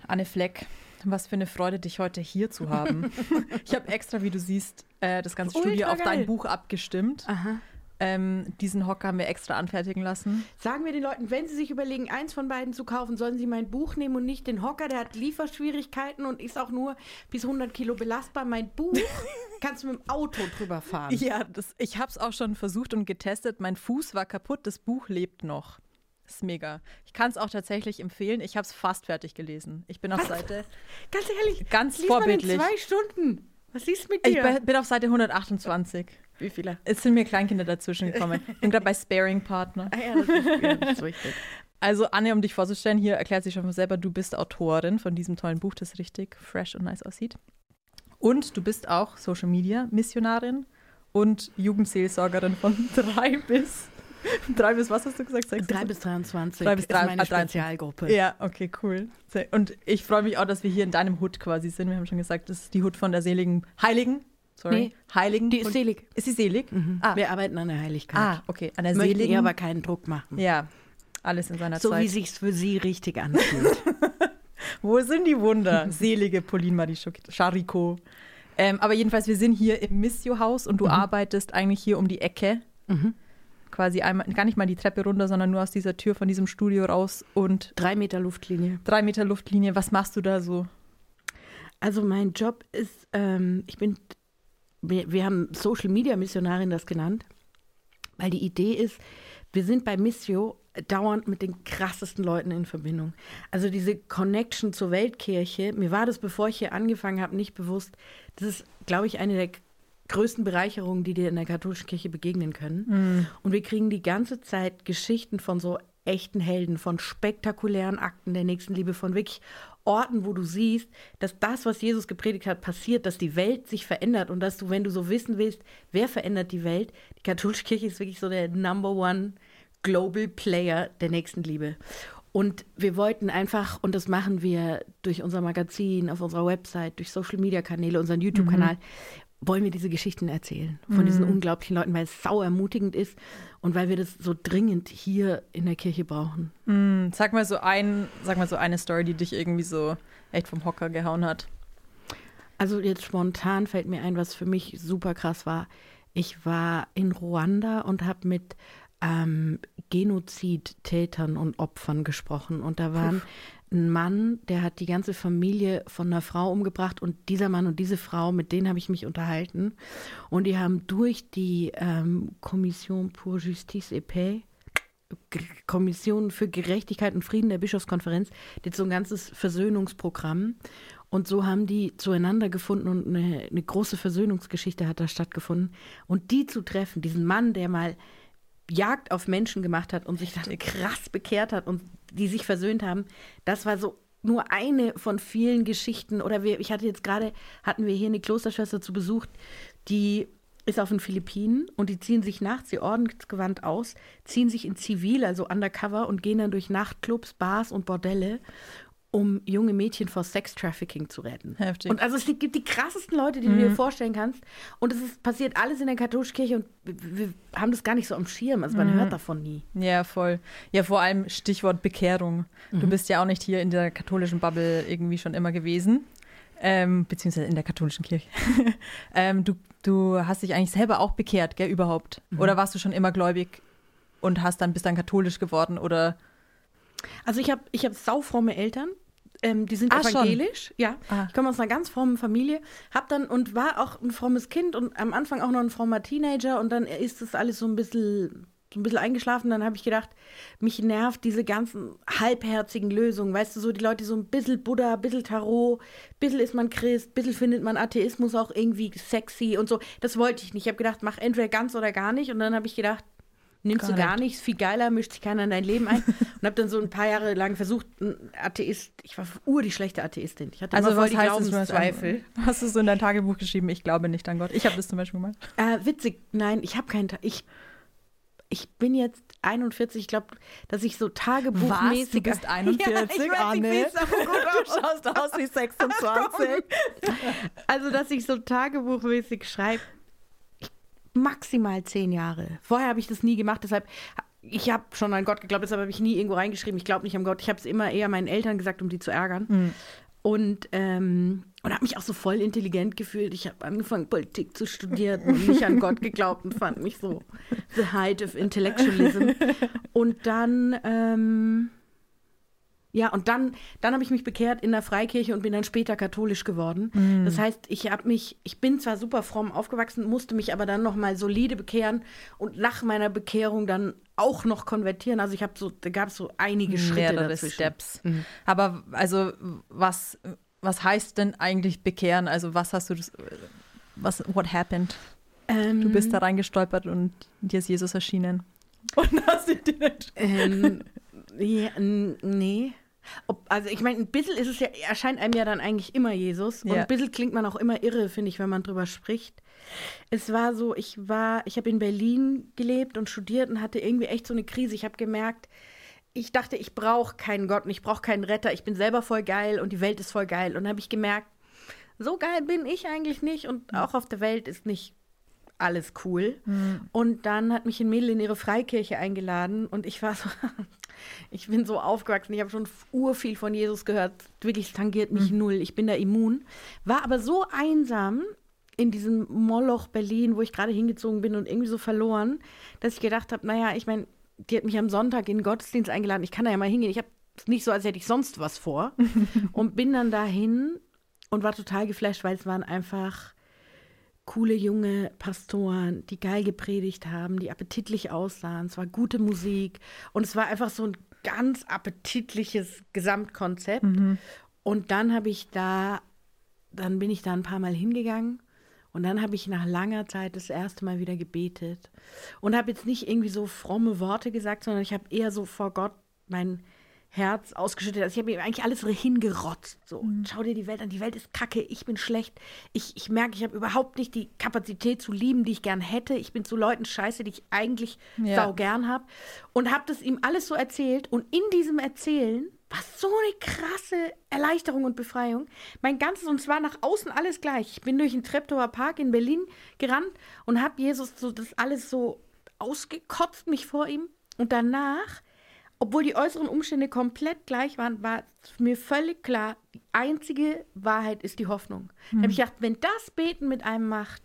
Anne Fleck, was für eine Freude, dich heute hier zu haben. Ich habe extra, wie du siehst, das ganze Studio auf dein Buch abgestimmt. Aha. Diesen Hocker haben wir extra anfertigen lassen. Sagen wir den Leuten, wenn sie sich überlegen, eins von beiden zu kaufen, sollen sie mein Buch nehmen und nicht den Hocker. Der hat Lieferschwierigkeiten und ist auch nur bis 100 Kilo belastbar. Mein Buch kannst du mit dem Auto drüber fahren. Ja, ich habe es auch schon versucht und getestet. Mein Fuß war kaputt, das Buch lebt noch. Das ist mega. Ich kann es auch tatsächlich empfehlen. Ich habe es fast fertig gelesen. Ich bin auf Seite... Ganz ehrlich, ganz lies vorbildlich. Man in 2 Stunden. Was liest mit dir? Ich bin auf Seite 128. Wie viele? Es sind mir Kleinkinder dazwischen gekommen. Ich bin gerade bei Sparing-Partner. Ah ja, das ist richtig. Also Anne, um dich vorzustellen, hier erklärt sich schon von selber, du bist Autorin von diesem tollen Buch, das richtig fresh und nice aussieht. Und du bist auch Social-Media-Missionarin und Jugendseelsorgerin von 3 bis, was hast du gesagt? 3 bis 23 3 bis ist meine Spezialgruppe. Ja, okay, cool. Und ich freue mich auch, dass wir hier in deinem Hood quasi sind. Wir haben schon gesagt, das ist die Hood von der Heiligen. Nee, Heiligen. Die ist selig. Ist sie selig? Mhm. Ah. Wir arbeiten an der Heiligkeit. Okay. An der Möchten Seligen. ihr aber keinen Druck machen. Ja, alles in seiner so Zeit. So wie sich's für sie richtig anfühlt. Wo sind die Wunder? Selige Pauline Marie Charicot. Aber jedenfalls, wir sind hier im Missio-Haus und du arbeitest eigentlich hier um die Ecke. Quasi einmal, gar nicht mal die Treppe runter, sondern nur aus dieser Tür von diesem Studio raus und 3 Meter Luftlinie. 3 Meter Luftlinie. Was machst du da so? Also mein Job ist, wir haben Social-Media-Missionarin das genannt, weil die Idee ist, wir sind bei Missio dauernd mit den krassesten Leuten in Verbindung. Also diese Connection zur Weltkirche, mir war das, bevor ich hier angefangen habe, nicht bewusst. Das ist, glaube ich, eine der größten Bereicherungen, die dir in der katholischen Kirche begegnen können. Und wir kriegen die ganze Zeit Geschichten von so echten Helden, von spektakulären Akten der Nächstenliebe, von wirklich Orten, wo du siehst, dass das, was Jesus gepredigt hat, passiert, dass die Welt sich verändert und dass du, wenn du so wissen willst, wer verändert die Welt, die katholische Kirche ist wirklich so der Number One Global Player der Nächstenliebe. Und wir wollten einfach, und das machen wir durch unser Magazin, auf unserer Website, durch Social-Media-Kanäle, unseren YouTube-Kanal, wollen wir diese Geschichten erzählen von diesen unglaublichen Leuten, weil es sau ermutigend ist und weil wir das so dringend hier in der Kirche brauchen. Sag mal so eine Story, die dich irgendwie so echt vom Hocker gehauen hat. Also jetzt spontan fällt mir ein, was für mich super krass war. Ich war in Ruanda und habe mit Genozidtätern und Opfern gesprochen. Und da war ein Mann, der hat die ganze Familie von einer Frau umgebracht. Und dieser Mann und diese Frau, mit denen habe ich mich unterhalten. Und die haben durch die Commission pour Justice et Paix, Kommission für Gerechtigkeit und Frieden der Bischofskonferenz, jetzt so ein ganzes Versöhnungsprogramm. Und so haben die zueinander gefunden und eine große Versöhnungsgeschichte hat da stattgefunden. Und die zu treffen, diesen Mann, der mal Jagd auf Menschen gemacht hat und sich dann krass bekehrt hat und die sich versöhnt haben, das war so nur eine von vielen Geschichten. Oder hatten wir hier eine Klosterschwester zu Besuch, die ist auf den Philippinen und die ziehen sich nachts ihr Ordensgewand aus, ziehen sich in Zivil, also undercover und gehen dann durch Nachtclubs, Bars und Bordelle, um junge Mädchen vor Sex-Trafficking zu retten. Heftig. Und also es gibt die krassesten Leute, die du dir vorstellen kannst. Und passiert alles in der katholischen Kirche und wir haben das gar nicht so am Schirm. Also man hört davon nie. Ja, voll. Ja, vor allem Stichwort Bekehrung. Du bist ja auch nicht hier in der katholischen Bubble irgendwie schon immer gewesen. Beziehungsweise in der katholischen Kirche. Du hast dich eigentlich selber auch bekehrt, gell, überhaupt? Oder warst du schon immer gläubig und bist dann katholisch geworden, oder? Also ich hab saufromme Eltern, die sind evangelisch. Schon? Ja, ich komme aus einer ganz frommen Familie, war auch ein frommes Kind und am Anfang auch noch ein frommer Teenager und dann ist das alles so ein bisschen eingeschlafen. Dann habe ich gedacht, mich nervt diese ganzen halbherzigen Lösungen. Weißt du, so die Leute so ein bisschen Buddha, ein bisschen Tarot, ein bisschen ist man Christ, ein bisschen findet man Atheismus auch irgendwie sexy und so. Das wollte ich nicht. Ich habe gedacht, mach entweder ganz oder gar nicht. Und dann habe ich gedacht, nimmst du gar nichts, viel geiler, mischt sich keiner in dein Leben ein. Und habe dann so ein paar Jahre lang versucht, ein Atheist, ich war die schlechte Atheistin. Ich hatte immer voll die Glaubenszweifel. Hast du so in dein Tagebuch geschrieben, ich glaube nicht an Gott? Ich habe das zum Beispiel gemacht. Witzig, nein, ich habe keinen Ich bin jetzt 41, ich glaube, dass ich so tagebuchmäßig... Was? Du bist 41, ja, ich weiß, Anne? Du schaust aus wie 26. Also, dass ich so tagebuchmäßig schreibe, maximal 10 Jahre. Vorher habe ich das nie gemacht, deshalb ich habe schon an Gott geglaubt, deshalb habe ich nie irgendwo reingeschrieben, ich glaube nicht an Gott. Ich habe es immer eher meinen Eltern gesagt, um die zu ärgern. Und habe mich auch so voll intelligent gefühlt. Ich habe angefangen, Politik zu studieren und nicht an Gott geglaubt und fand mich so the height of intellectualism. Und dann, dann habe ich mich bekehrt in der Freikirche und bin dann später katholisch geworden. Das heißt, ich bin zwar super fromm aufgewachsen, musste mich aber dann nochmal solide bekehren und nach meiner Bekehrung dann auch noch konvertieren. Also da gab es so einige Schritte mehrere dazwischen. Steps. Aber also was heißt denn eigentlich bekehren? Also what happened? Du bist da reingestolpert und dir ist Jesus erschienen. Und hast ihn nicht. Nee. Also ich meine, ein bisschen ist es ja, erscheint einem ja dann eigentlich immer Jesus. Und ein bisschen klingt man auch immer irre, finde ich, wenn man drüber spricht. Es war so, ich habe in Berlin gelebt und studiert und hatte irgendwie echt so eine Krise. Ich habe gemerkt, ich dachte, ich brauche keinen Gott und ich brauche keinen Retter. Ich bin selber voll geil und die Welt ist voll geil. Und dann habe ich gemerkt, so geil bin ich eigentlich nicht und auch auf der Welt ist nicht alles cool. Und dann hat mich ein Mädel in ihre Freikirche eingeladen und ich war so, ich bin so aufgewachsen, ich habe schon urviel von Jesus gehört, wirklich, es tangiert mich null, ich bin da immun. War aber so einsam in diesem Moloch Berlin, wo ich gerade hingezogen bin und irgendwie so verloren, dass ich gedacht habe, naja, ich meine, die hat mich am Sonntag in den Gottesdienst eingeladen, ich kann da ja mal hingehen, ich habe es nicht so, als hätte ich sonst was vor und bin dann dahin und war total geflasht, weil es waren einfach coole junge Pastoren, die geil gepredigt haben, die appetitlich aussahen. Es war gute Musik und es war einfach so ein ganz appetitliches Gesamtkonzept. Und dann bin ich da ein paar Mal hingegangen und dann habe ich nach langer Zeit das erste Mal wieder gebetet und habe jetzt nicht irgendwie so fromme Worte gesagt, sondern ich habe eher so vor Gott mein Herz ausgeschüttet. Also ich habe ihm eigentlich alles hingerotzt. So, schau dir die Welt an, die Welt ist kacke, ich bin schlecht. Ich merke, ich habe überhaupt nicht die Kapazität zu lieben, die ich gern hätte. Ich bin zu Leuten scheiße, die ich eigentlich sau gern habe. Und habe das ihm alles so erzählt. Und in diesem Erzählen war so eine krasse Erleichterung und Befreiung. Mein ganzes, und zwar nach außen alles gleich. Ich bin durch den Treptower Park in Berlin gerannt und habe Jesus so das alles so ausgekotzt, mich vor ihm. Und danach, obwohl die äußeren Umstände komplett gleich waren, war mir völlig klar, die einzige Wahrheit ist die Hoffnung. Da habe ich gedacht, wenn das Beten mit einem macht,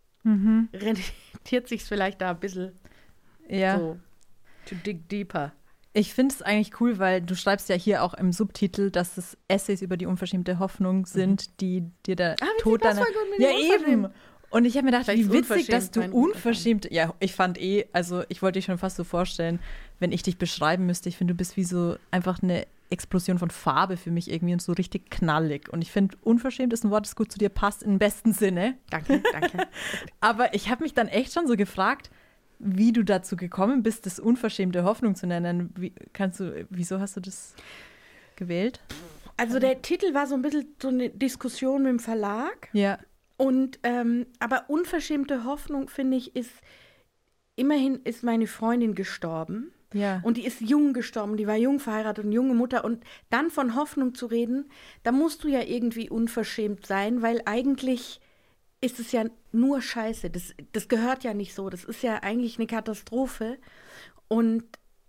rentiert sich vielleicht da ein bisschen so to dig deeper. Ich finde es eigentlich cool, weil du schreibst ja hier auch im Subtitel, dass es Essays über die unverschämte Hoffnung sind, die dir der Tod deiner... Ja, eben. Und ich habe mir gedacht, wie witzig, dass du unverschämt, ja, ich fand also ich wollte dich schon fast so vorstellen, wenn ich dich beschreiben müsste, ich finde, du bist wie so einfach eine Explosion von Farbe für mich irgendwie und so richtig knallig. Und ich finde, unverschämt ist ein Wort, das gut zu dir passt, im besten Sinne. Danke. Aber ich habe mich dann echt schon so gefragt, wie du dazu gekommen bist, das unverschämte Hoffnung zu nennen. Wieso hast du das gewählt? Also der Titel war so ein bisschen so eine Diskussion mit dem Verlag. Ja. Und aber unverschämte Hoffnung, finde ich, immerhin ist meine Freundin gestorben. Ja. Und die ist jung gestorben, die war jung verheiratet und junge Mutter. Und dann von Hoffnung zu reden, da musst du ja irgendwie unverschämt sein, weil eigentlich ist es ja nur Scheiße. Das gehört ja nicht so. Das ist ja eigentlich eine Katastrophe. Und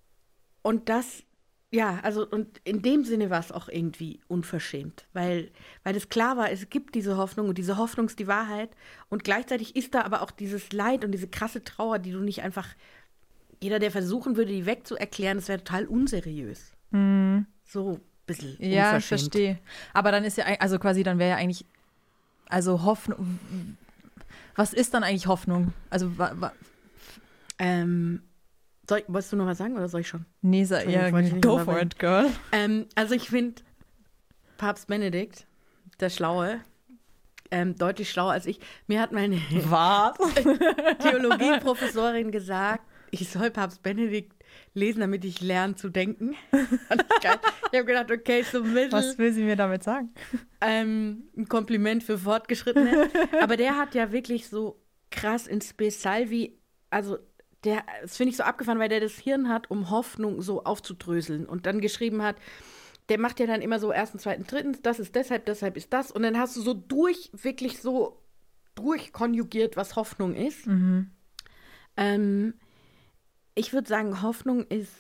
das, ja, also und in dem Sinne war es auch irgendwie unverschämt, weil es klar war, es gibt diese Hoffnung und diese Hoffnung ist die Wahrheit und gleichzeitig ist da aber auch dieses Leid und diese krasse Trauer, die du nicht einfach, jeder, der versuchen würde, die wegzuerklären, das wäre total unseriös. So ein bisschen unverschämt. Ja, ich verstehe. Aber dann ist ja, also quasi, dann wäre ja eigentlich, also Hoffnung, was ist dann eigentlich Hoffnung? Also, wolltest du noch was sagen oder soll ich schon? Nee, go for it, girl. Also ich finde Papst Benedikt, der Schlaue, deutlich schlauer als ich. Mir hat meine Theologieprofessorin gesagt, ich soll Papst Benedikt lesen, damit ich lerne zu denken. Ich habe gedacht, okay, so mittel. Was will sie mir damit sagen? Ein Kompliment für Fortgeschrittene. Aber der hat ja wirklich so krass in Spe Salvi, also das finde ich so abgefahren, weil der das Hirn hat, um Hoffnung so aufzudröseln und dann geschrieben hat, der macht ja dann immer so erstens, zweitens, drittens, das ist deshalb ist das und dann hast du so wirklich so durchkonjugiert, was Hoffnung ist. ich würde sagen, Hoffnung ist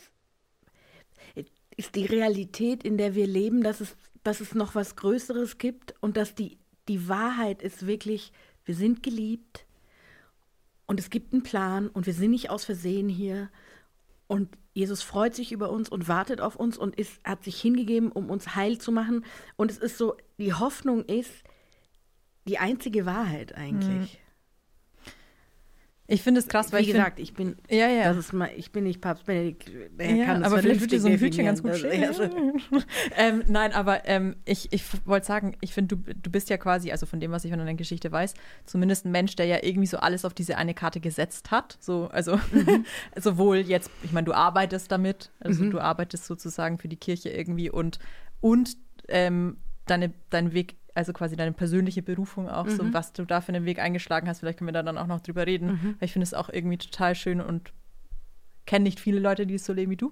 die Realität, in der wir leben, dass es noch was Größeres gibt und dass die Wahrheit ist wirklich, wir sind geliebt und es gibt einen Plan und wir sind nicht aus Versehen hier und Jesus freut sich über uns und wartet auf uns und hat sich hingegeben, um uns heil zu machen. Und es ist so, die Hoffnung ist die einzige Wahrheit eigentlich. Ich finde es krass, weil wie gesagt, ich bin nicht Papst Benedikt, der kann das aber vielleicht würde so ein Hütchen ganz gut stehen. Nein, aber ich wollte sagen, ich finde, du bist ja quasi, also von dem, was ich von deiner Geschichte weiß, zumindest ein Mensch, der ja irgendwie so alles auf diese eine Karte gesetzt hat. So, also sowohl jetzt, ich meine, du arbeitest damit, also du arbeitest sozusagen für die Kirche irgendwie und dein Weg, also quasi deine persönliche Berufung auch, so was du da für einen Weg eingeschlagen hast. Vielleicht können wir da dann auch noch drüber reden, weil ich finde es auch irgendwie total schön und kenne nicht viele Leute, die es so leben wie du.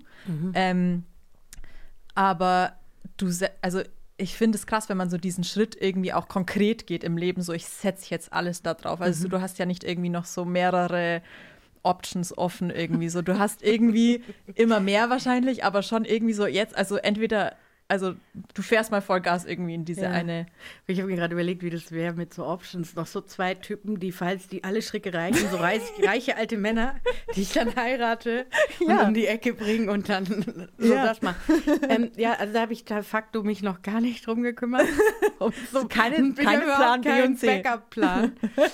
Aber also ich finde es krass, wenn man so diesen Schritt irgendwie auch konkret geht im Leben, so ich setze jetzt alles da drauf. Also du hast ja nicht irgendwie noch so mehrere Options offen irgendwie so. Du hast irgendwie immer mehr wahrscheinlich, aber schon irgendwie so jetzt, also entweder also du fährst mal Vollgas irgendwie in diese eine. Ich habe mir gerade überlegt, wie das wäre mit so Options. Noch so 2 Typen, die, falls die alle Stricke reichen, so reiche alte Männer, die ich dann heirate und um die Ecke bringe und dann so das mache. Also da habe ich de facto mich noch gar nicht drum gekümmert. So keine Plan B und C. Backup-Plan.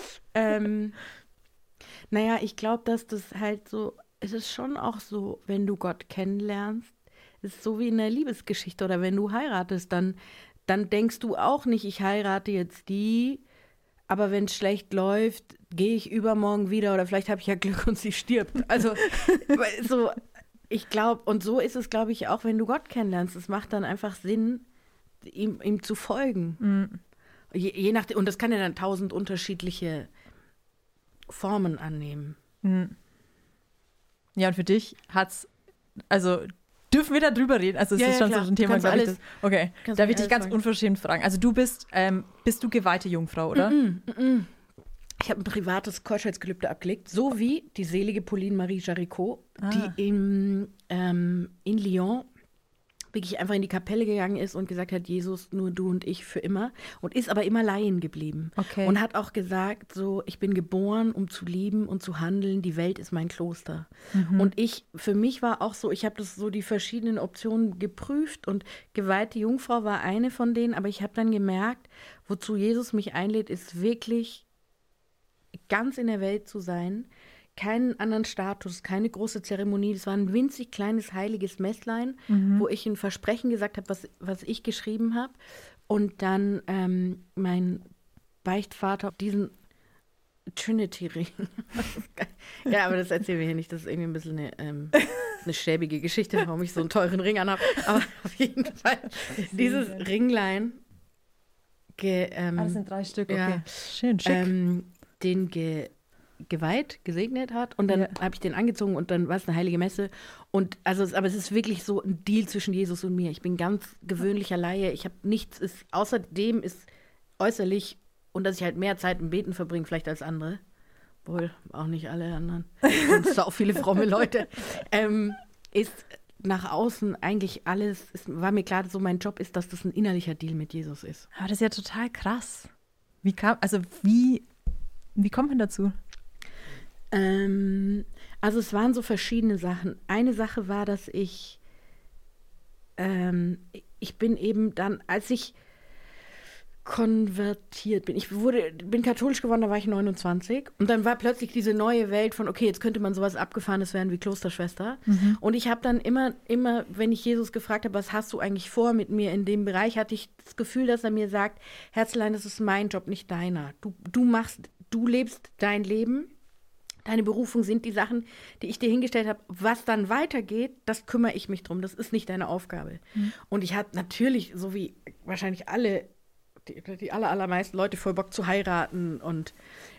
Naja, ich glaube, dass das halt so, es ist schon auch so, wenn du Gott kennenlernst, ist so wie in der Liebesgeschichte oder wenn du heiratest, dann denkst du auch nicht, ich heirate jetzt die, aber wenn es schlecht läuft, gehe ich übermorgen wieder oder vielleicht habe ich ja Glück und sie stirbt. Also so, ich glaube, und so ist es, glaube ich, auch, wenn du Gott kennenlernst. Es macht dann einfach Sinn, ihm zu folgen. Je nachdem, und das kann ja dann 1000 unterschiedliche Formen annehmen. Ja, und für dich hat's, also dürfen wir da drüber reden? Also es ist schon klar. So ein Thema, glaube ich. Okay, darf ich dich ganz unverschämt fragen? Also du bist du geweihte Jungfrau, oder? Ich habe ein privates Keuschheitsgelübde abgelegt, so wie die selige Pauline Marie Jaricot, die in Lyon wirklich einfach in die Kapelle gegangen ist und gesagt hat, Jesus, nur du und ich für immer. Und ist aber immer Laien geblieben. Okay. Und hat auch gesagt, so, ich bin geboren, um zu lieben und zu handeln. Die Welt ist mein Kloster. Und für mich war auch so, ich habe das so die verschiedenen Optionen geprüft und geweihte Jungfrau war eine von denen. Aber ich habe dann gemerkt, wozu Jesus mich einlädt, ist wirklich ganz in der Welt zu sein. Keinen anderen Status, keine große Zeremonie. Das war ein winzig kleines heiliges Messlein, wo ich ein Versprechen gesagt habe, was ich geschrieben habe. Und dann mein Beichtvater diesen Trinity-Ring. Ja, aber das erzählen wir hier nicht. Das ist irgendwie ein bisschen eine schäbige Geschichte, warum ich so einen teuren Ring anhabe. Aber auf jeden Fall dieses Ringlein. Das sind 3 Stück, okay. Ja, schön, schick. Den geweiht, gesegnet hat und dann habe ich den angezogen und dann war es eine heilige Messe und aber es ist wirklich so ein Deal zwischen Jesus und mir. Ich bin ganz gewöhnlicher Laie, ich habe nichts, außerdem ist äußerlich und dass ich halt mehr Zeit im Beten verbringe vielleicht als andere, wohl auch nicht alle anderen, und so auch viele fromme Leute, ist nach außen eigentlich alles, war mir klar, so mein Job ist, dass das ein innerlicher Deal mit Jesus ist. Aber das ist ja total krass. Wie kommt man dazu? Also es waren so verschiedene Sachen. Eine Sache war, dass ich bin eben dann, als ich konvertiert bin, bin katholisch geworden, da war ich 29 und dann war plötzlich diese neue Welt von, okay, jetzt könnte man sowas Abgefahrenes werden wie Klosterschwester und ich habe dann immer, wenn ich Jesus gefragt habe, was hast du eigentlich vor mit mir in dem Bereich, hatte ich das Gefühl, dass er mir sagt, Herzlein, das ist mein Job, nicht deiner. Du lebst dein Leben. Deine Berufung sind die Sachen, die ich dir hingestellt habe. Was dann weitergeht, das kümmere ich mich drum. Das ist nicht deine Aufgabe. Und ich hatte natürlich, so wie wahrscheinlich alle, die allermeisten Leute voll Bock zu heiraten und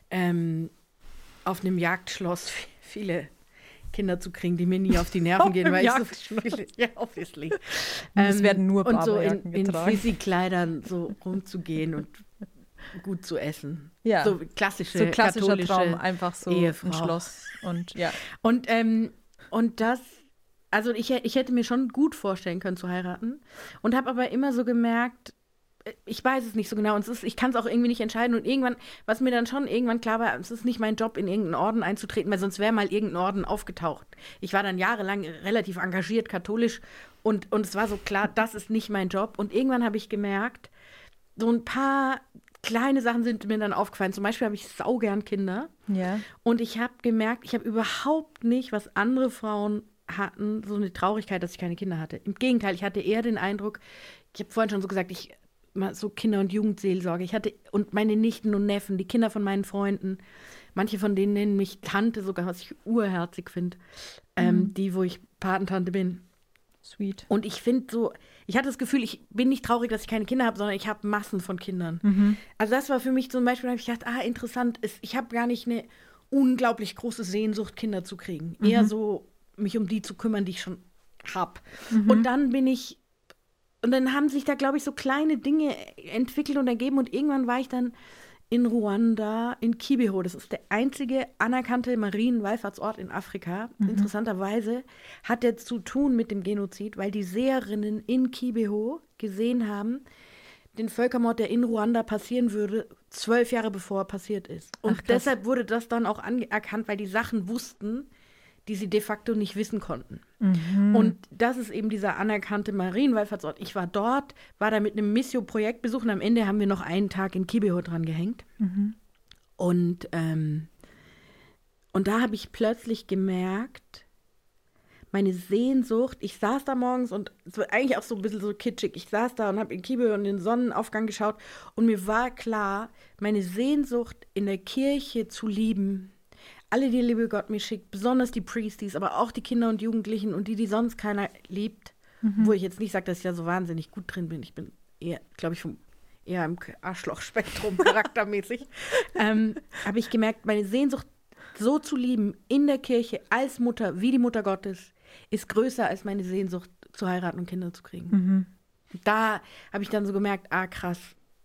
auf einem Jagdschloss viele Kinder zu kriegen, die mir nie auf die Nerven gehen, weil ich so viele, ja, obviously. Es werden nur und so in Fizzy-Kleidern so rumzugehen und gut zu essen. Ja. So klassischer katholische Traum, einfach so Ehefrau. ein Schloss und ja. Und Und das, also ich hätte mir schon gut vorstellen können zu heiraten und habe aber immer so gemerkt, ich weiß es nicht so genau und ich kann es auch irgendwie nicht entscheiden und irgendwann, was mir dann schon irgendwann klar war, es ist nicht mein Job, in irgendeinen Orden einzutreten, weil sonst wäre mal irgendein Orden aufgetaucht. Ich war dann jahrelang relativ engagiert, katholisch und es war so klar, das ist nicht mein Job und irgendwann habe ich gemerkt, so ein paar kleine Sachen sind mir dann aufgefallen. Zum Beispiel habe ich saugern Kinder und ich habe gemerkt, ich habe überhaupt nicht, was andere Frauen hatten, so eine Traurigkeit, dass ich keine Kinder hatte. Im Gegenteil, ich hatte eher den Eindruck, ich habe vorhin schon so gesagt, so Kinder- und Jugendseelsorge. Ich hatte, und meine Nichten und Neffen, die Kinder von meinen Freunden, manche von denen nennen mich Tante sogar, was ich urherzig finde, die, wo ich Patentante bin. Sweet. Und ich finde so, ich hatte das Gefühl, ich bin nicht traurig, dass ich keine Kinder habe, sondern ich habe Massen von Kindern. Also das war für mich zum Beispiel, da habe ich gedacht, interessant, ich habe gar nicht eine unglaublich große Sehnsucht, Kinder zu kriegen. Eher so, mich um die zu kümmern, die ich schon habe. Und dann haben sich da, glaube ich, so kleine Dinge entwickelt und ergeben. Und irgendwann war ich dann in Ruanda, in Kibeho. Das ist der einzige anerkannte Marienwallfahrtsort in Afrika. Interessanterweise hat der zu tun mit dem Genozid, weil die Seherinnen in Kibeho gesehen haben, den Völkermord, der in Ruanda passieren würde, 12 Jahre bevor er passiert ist. Und deshalb wurde das dann auch anerkannt, weil die Sachen wussten, die sie de facto nicht wissen konnten. Und das ist eben dieser anerkannte Marienwallfahrtsort. Ich war dort, war da mit einem Missio-Projektbesuch und am Ende haben wir noch einen Tag in Kibeho dran gehängt. Und da habe ich plötzlich gemerkt, meine Sehnsucht, ich saß da morgens und es war eigentlich auch so ein bisschen so kitschig, ich saß da und habe in Kibeho und den Sonnenaufgang geschaut und mir war klar, meine Sehnsucht in der Kirche zu lieben, alle, die liebe Gott mir schickt, besonders die Priesties, aber auch die Kinder und Jugendlichen und die sonst keiner liebt, wo ich jetzt nicht sage, dass ich da so wahnsinnig gut drin bin. Ich bin eher, glaube ich, eher im Arschlochspektrum charaktermäßig. Habe ich gemerkt, meine Sehnsucht so zu lieben in der Kirche als Mutter, wie die Mutter Gottes, ist größer als meine Sehnsucht zu heiraten und Kinder zu kriegen. Da habe ich dann so gemerkt, krass,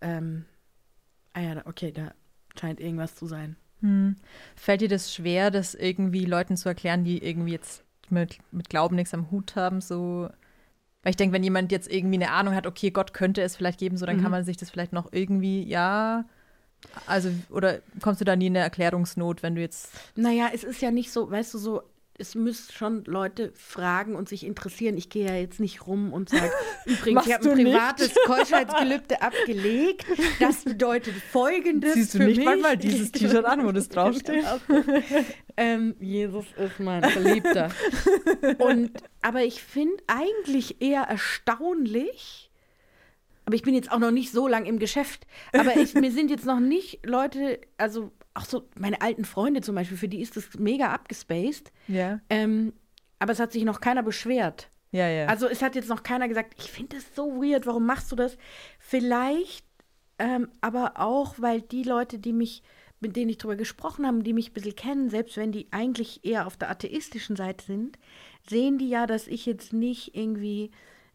okay, da scheint irgendwas zu sein. Fällt dir das schwer, das irgendwie Leuten zu erklären, die irgendwie jetzt mit Glauben nichts am Hut haben? So, weil ich denke, wenn jemand jetzt irgendwie eine Ahnung hat, okay, Gott könnte es vielleicht geben, so dann kann man sich das vielleicht noch irgendwie, also, oder kommst du da nie in eine Erklärungsnot, wenn du jetzt… Naja, es ist ja nicht so, weißt du, so, es müssen schon Leute fragen und sich interessieren. Ich gehe ja jetzt nicht rum und sage, übrigens, ich habe ein privates Keuschheitsgelübde abgelegt. Das bedeutet Folgendes. Siehst du für nicht mich. manchmal dieses T-Shirt an, wo das draufsteht? Jesus ist mein Verliebter. Aber ich finde eigentlich eher erstaunlich, aber ich bin jetzt auch noch nicht so lang im Geschäft, aber mir sind jetzt noch nicht Leute, also auch so meine alten Freunde zum Beispiel, für die ist das mega abgespaced. Ja. Aber es hat sich noch keiner beschwert. Ja. Also es hat jetzt noch keiner gesagt, ich finde das so weird, warum machst du das? Vielleicht, aber auch, weil die Leute, mit denen ich drüber gesprochen habe, die mich ein bisschen kennen, selbst wenn die eigentlich eher auf der atheistischen Seite sind, sehen die ja, dass ich jetzt nicht irgendwie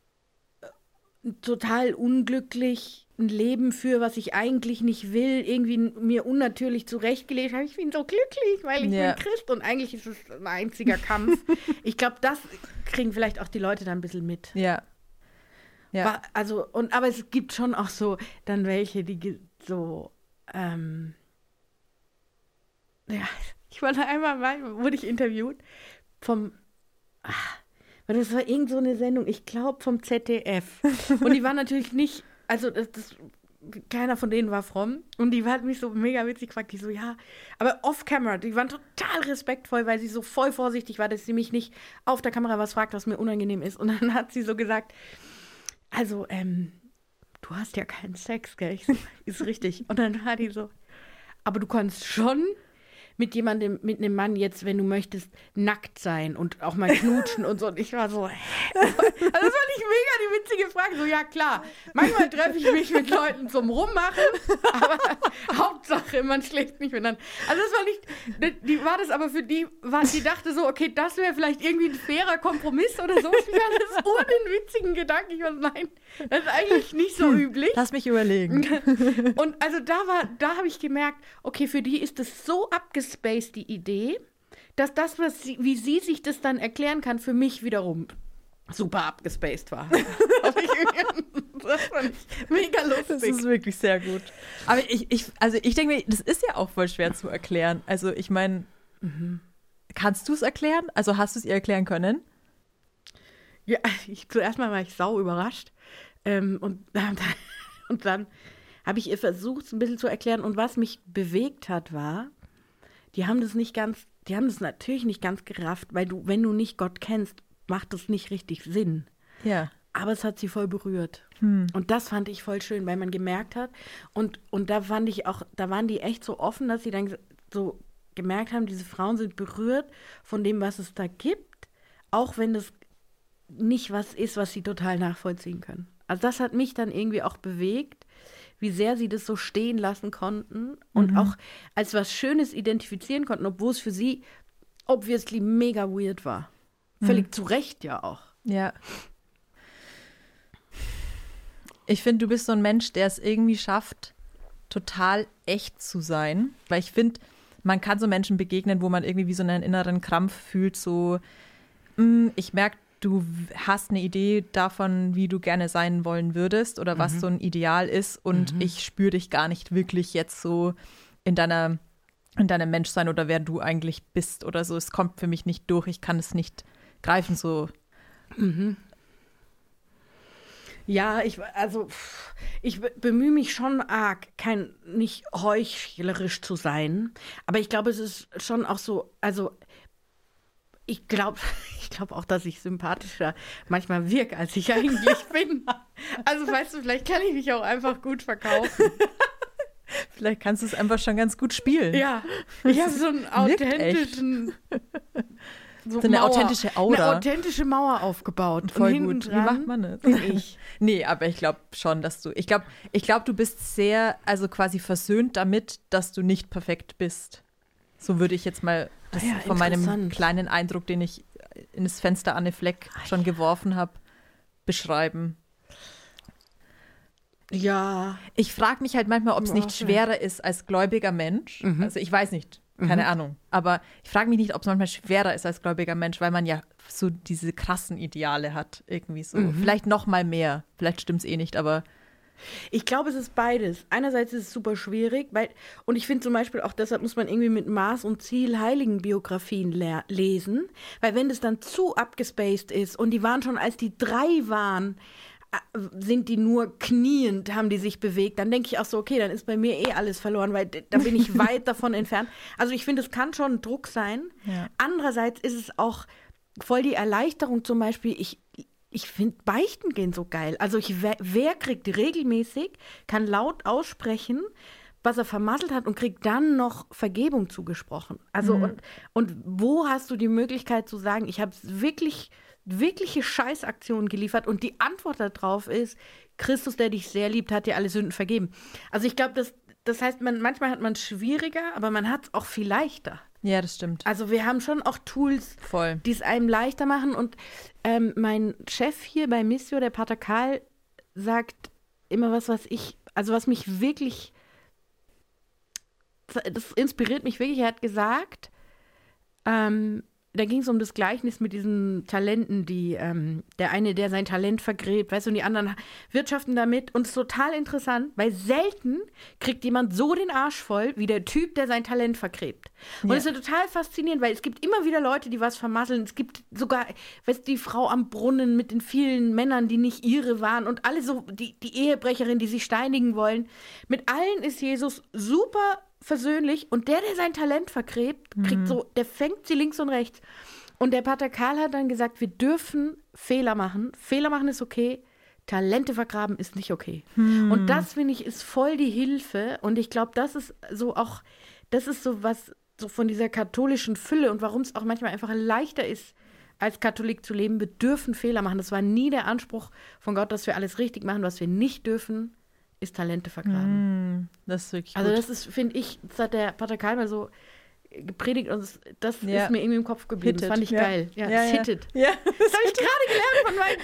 total unglücklich ein Leben führe, was ich eigentlich nicht will, irgendwie mir unnatürlich zurechtgelegt habe. Ich bin so glücklich, weil ich bin Christ und eigentlich ist es ein einziger Kampf. Ich glaube, das kriegen vielleicht auch die Leute dann ein bisschen mit. Ja. Aber es gibt schon auch so dann welche, die so ich war da einmal wurde ich interviewt das war irgend so eine Sendung, ich glaube vom ZDF. Und die waren natürlich nicht, also keiner von denen war fromm. Und die hat mich so mega witzig gefragt, die so, aber off-camera, die waren total respektvoll, weil sie so voll vorsichtig war, dass sie mich nicht auf der Kamera was fragt, was mir unangenehm ist. Und dann hat sie so gesagt, also, du hast ja keinen Sex, gell? Ich so, ist richtig. Und dann war die so, aber du kannst schon mit einem Mann jetzt, wenn du möchtest, nackt sein und auch mal knutschen und so. Und ich war so, also das fand ich mega die witzige Frage. So, ja klar, manchmal treffe ich mich mit Leuten zum Rummachen, aber Hauptsache, man schläft nicht miteinander. Also das war nicht, die war das aber für die dachte so, okay, das wäre vielleicht irgendwie ein fairer Kompromiss oder so. Ich hatte das den witzigen Gedanken. Ich war so, nein, das ist eigentlich nicht so üblich. Lass mich überlegen. Und also da habe ich gemerkt, okay, für die ist das so abgespaced, die Idee, dass das, wie sie sich das dann erklären kann, für mich wiederum super abgespaced war. Das fand ich mega lustig. Das ist wirklich sehr gut. Aber ich denke mir, das ist ja auch voll schwer zu erklären. Also ich meine, kannst du es erklären? Also hast du es ihr erklären können? Ja, zuerst mal war ich sau überrascht. Und dann habe ich ihr versucht, es ein bisschen zu erklären. Und was mich bewegt hat, war, die haben das natürlich nicht ganz gerafft, weil wenn du nicht Gott kennst, macht das nicht richtig Sinn. Ja. Aber es hat sie voll berührt. Und das fand ich voll schön, weil man gemerkt hat, und da fand ich auch, da waren die echt so offen, dass sie dann so gemerkt haben, diese Frauen sind berührt von dem, was es da gibt, auch wenn das nicht was ist, was sie total nachvollziehen können. Also das hat mich dann irgendwie auch bewegt, wie sehr sie das so stehen lassen konnten und auch als was Schönes identifizieren konnten, obwohl es für sie obviously mega weird war. Völlig zu Recht ja auch. Ja. Ich finde, du bist so ein Mensch, der es irgendwie schafft, total echt zu sein. Weil ich finde, man kann so Menschen begegnen, wo man irgendwie wie so einen inneren Krampf fühlt, so, ich merke, du hast eine Idee davon, wie du gerne sein wollen würdest oder was so ein Ideal ist und ich spüre dich gar nicht wirklich jetzt so in deinem Menschsein oder wer du eigentlich bist oder so. Es kommt für mich nicht durch, ich kann es nicht greifen, so. Ja, ich bemühe mich schon arg, nicht heuchlerisch zu sein. Aber ich glaube, es ist schon auch so, also ich glaube auch, dass ich sympathischer manchmal wirke, als ich eigentlich bin. Also weißt du, vielleicht kann ich mich auch einfach gut verkaufen. Vielleicht kannst du es einfach schon ganz gut spielen. Ja, ich habe so einen authentischen... So eine authentische Aura. Eine authentische Mauer aufgebaut. Voll und gut. Wie macht man das? Bin ich. Nee, aber ich glaube schon, dass du, ich glaube, du bist sehr, also quasi versöhnt damit, dass du nicht perfekt bist. So würde ich jetzt mal das von meinem kleinen Eindruck, den ich in das Fenster Anne Fleck schon geworfen habe, beschreiben. Ja. Ich frage mich halt manchmal, ob es nicht schwerer ist als gläubiger Mensch. Also ich weiß nicht. Keine Ahnung. Aber ich frage mich nicht, ob es manchmal schwerer ist als gläubiger Mensch, weil man ja so diese krassen Ideale hat. Irgendwie so. Vielleicht noch mal mehr. Vielleicht stimmt es eh nicht, aber. Ich glaube, es ist beides. Einerseits ist es super schwierig, und ich finde zum Beispiel auch deshalb muss man irgendwie mit Maß und Ziel Heiligenbiografien lesen, weil wenn das dann zu abgespaced ist und die waren schon, als die 3 waren, sind die nur kniend, haben die sich bewegt, dann denke ich auch so, okay, dann ist bei mir eh alles verloren, weil da bin ich weit davon entfernt. Also ich finde, es kann schon ein Druck sein. Ja. Andererseits ist es auch voll die Erleichterung, zum Beispiel, ich finde Beichten gehen so geil. Also wer kriegt regelmäßig, kann laut aussprechen, was er vermasselt hat und kriegt dann noch Vergebung zugesprochen. Also und wo hast du die Möglichkeit zu sagen, ich habe wirkliche Scheißaktionen geliefert und die Antwort darauf ist, Christus, der dich sehr liebt, hat dir alle Sünden vergeben. Also ich glaube, das heißt, manchmal hat man es schwieriger, aber man hat es auch viel leichter. Ja, das stimmt. Also wir haben schon auch Tools, die es einem leichter machen. Und mein Chef hier bei Missio, der Pater Karl, sagt immer was mich wirklich, das inspiriert mich wirklich. Er hat gesagt, da ging es um das Gleichnis mit diesen Talenten, der eine, der sein Talent vergräbt, weißt du, und die anderen wirtschaften damit. Und es ist total interessant, weil selten kriegt jemand so den Arsch voll, wie der Typ, der sein Talent vergräbt. Und es ist total faszinierend, weil es gibt immer wieder Leute, die was vermasseln. Es gibt sogar, weißt du, die Frau am Brunnen mit den vielen Männern, die nicht ihre waren und alle so, die Ehebrecherin, die sich steinigen wollen. Mit allen ist Jesus super versöhnlich und der sein Talent vergräbt, der fängt sie links und rechts. Und der Pater Karl hat dann gesagt, wir dürfen Fehler machen. Fehler machen ist okay, Talente vergraben ist nicht okay. Und das, finde ich, ist voll die Hilfe. Und ich glaube, das ist so was so von dieser katholischen Fülle und warum es auch manchmal einfach leichter ist, als Katholik zu leben. Wir dürfen Fehler machen. Das war nie der Anspruch von Gott, dass wir alles richtig machen. Was wir nicht dürfen, ist Talente vergraben. Das ist wirklich also gut. Das ist, finde ich, das hat der Pater Karl mal so gepredigt und das ist mir irgendwie im Kopf geblieben. Hittet. Das fand ich geil. Ja, ja. hittet. Ja. Das habe ich gerade gelernt von meinem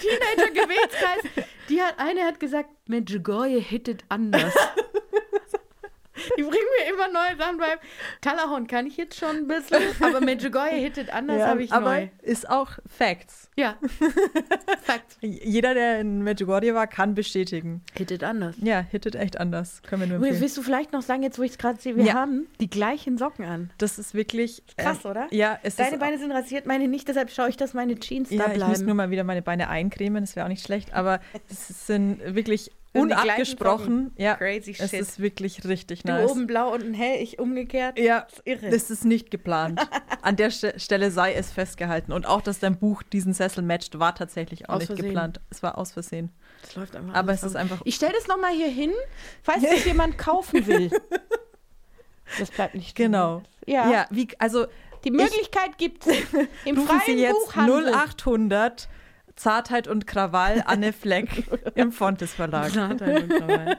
Teenager-Gebetskreis. Eine hat gesagt, Medjugorje hittet anders. Die bringen mir immer neue Sachen bei. Talahorn kann ich jetzt schon ein bisschen, aber Medjugorje hittet anders, habe ich aber neu. ist auch Facts. Ja, Facts. Jeder, der in Medjugorje war, kann bestätigen. Hittet anders. Ja, hittet echt anders. Können wir nur empfehlen. Willst du vielleicht noch sagen, jetzt wo ich es gerade sehe, wir Ja. haben die gleichen Socken an. Das ist wirklich Krass, oder? Ja, es Deine ist Beine sind rasiert, meine nicht, deshalb schaue ich, dass meine Jeans da ja, ich muss bleiben. nur mal wieder meine Beine eincremen, das wäre auch nicht schlecht, aber es sind wirklich sind die gleichen unabgesprochen. Ja, Crazy es shit. ist wirklich richtig Du nice. oben blau, unten hell, ich umgekehrt. Ja, Das ist irre. das ist nicht geplant. An der Stelle sei es festgehalten. Und auch, dass dein Buch diesen Sessel matcht, war tatsächlich auch Aus nicht Versehen. geplant. Es war aus Versehen. Das läuft einfach Aber alles es ist verrückt. einfach. Ich stelle das nochmal hier hin, falls das jemand kaufen will. Das bleibt nicht stehen. Genau. Ja. Also Die Möglichkeit gibt es im rufen Sie freien jetzt Buchhandel. 0800 Zartheit und Krawall Anne Fleck im Fontes Verlag. Zartheit und Krawall.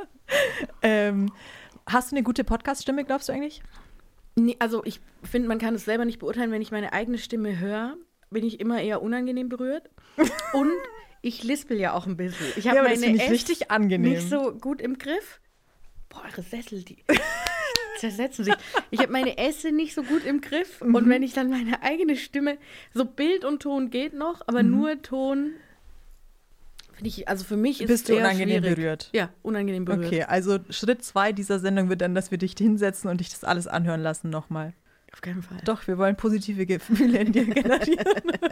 Hast du eine gute Podcast-Stimme, glaubst du eigentlich? Nee, also ich finde, man kann es selber nicht beurteilen. Wenn ich meine eigene Stimme höre, bin ich immer eher unangenehm berührt. Und ich lispel ja auch ein bisschen. Ich habe aber das meine finde ich S richtig angenehm. nicht so gut im Griff. Boah, eure Sessel, die zersetzen sich. Ich habe meine Esse nicht so gut im Griff. Und wenn ich dann meine eigene Stimme, so Bild und Ton geht noch, aber nur Ton, finde ich, also für mich ist es Bist du sehr unangenehm schwierig. berührt? Ja, unangenehm berührt. Okay, also Schritt 2 dieser Sendung wird dann, dass wir dich hinsetzen und dich das alles anhören lassen nochmal. Auf keinen Fall. Doch, wir wollen positive Gefühle in dir generieren.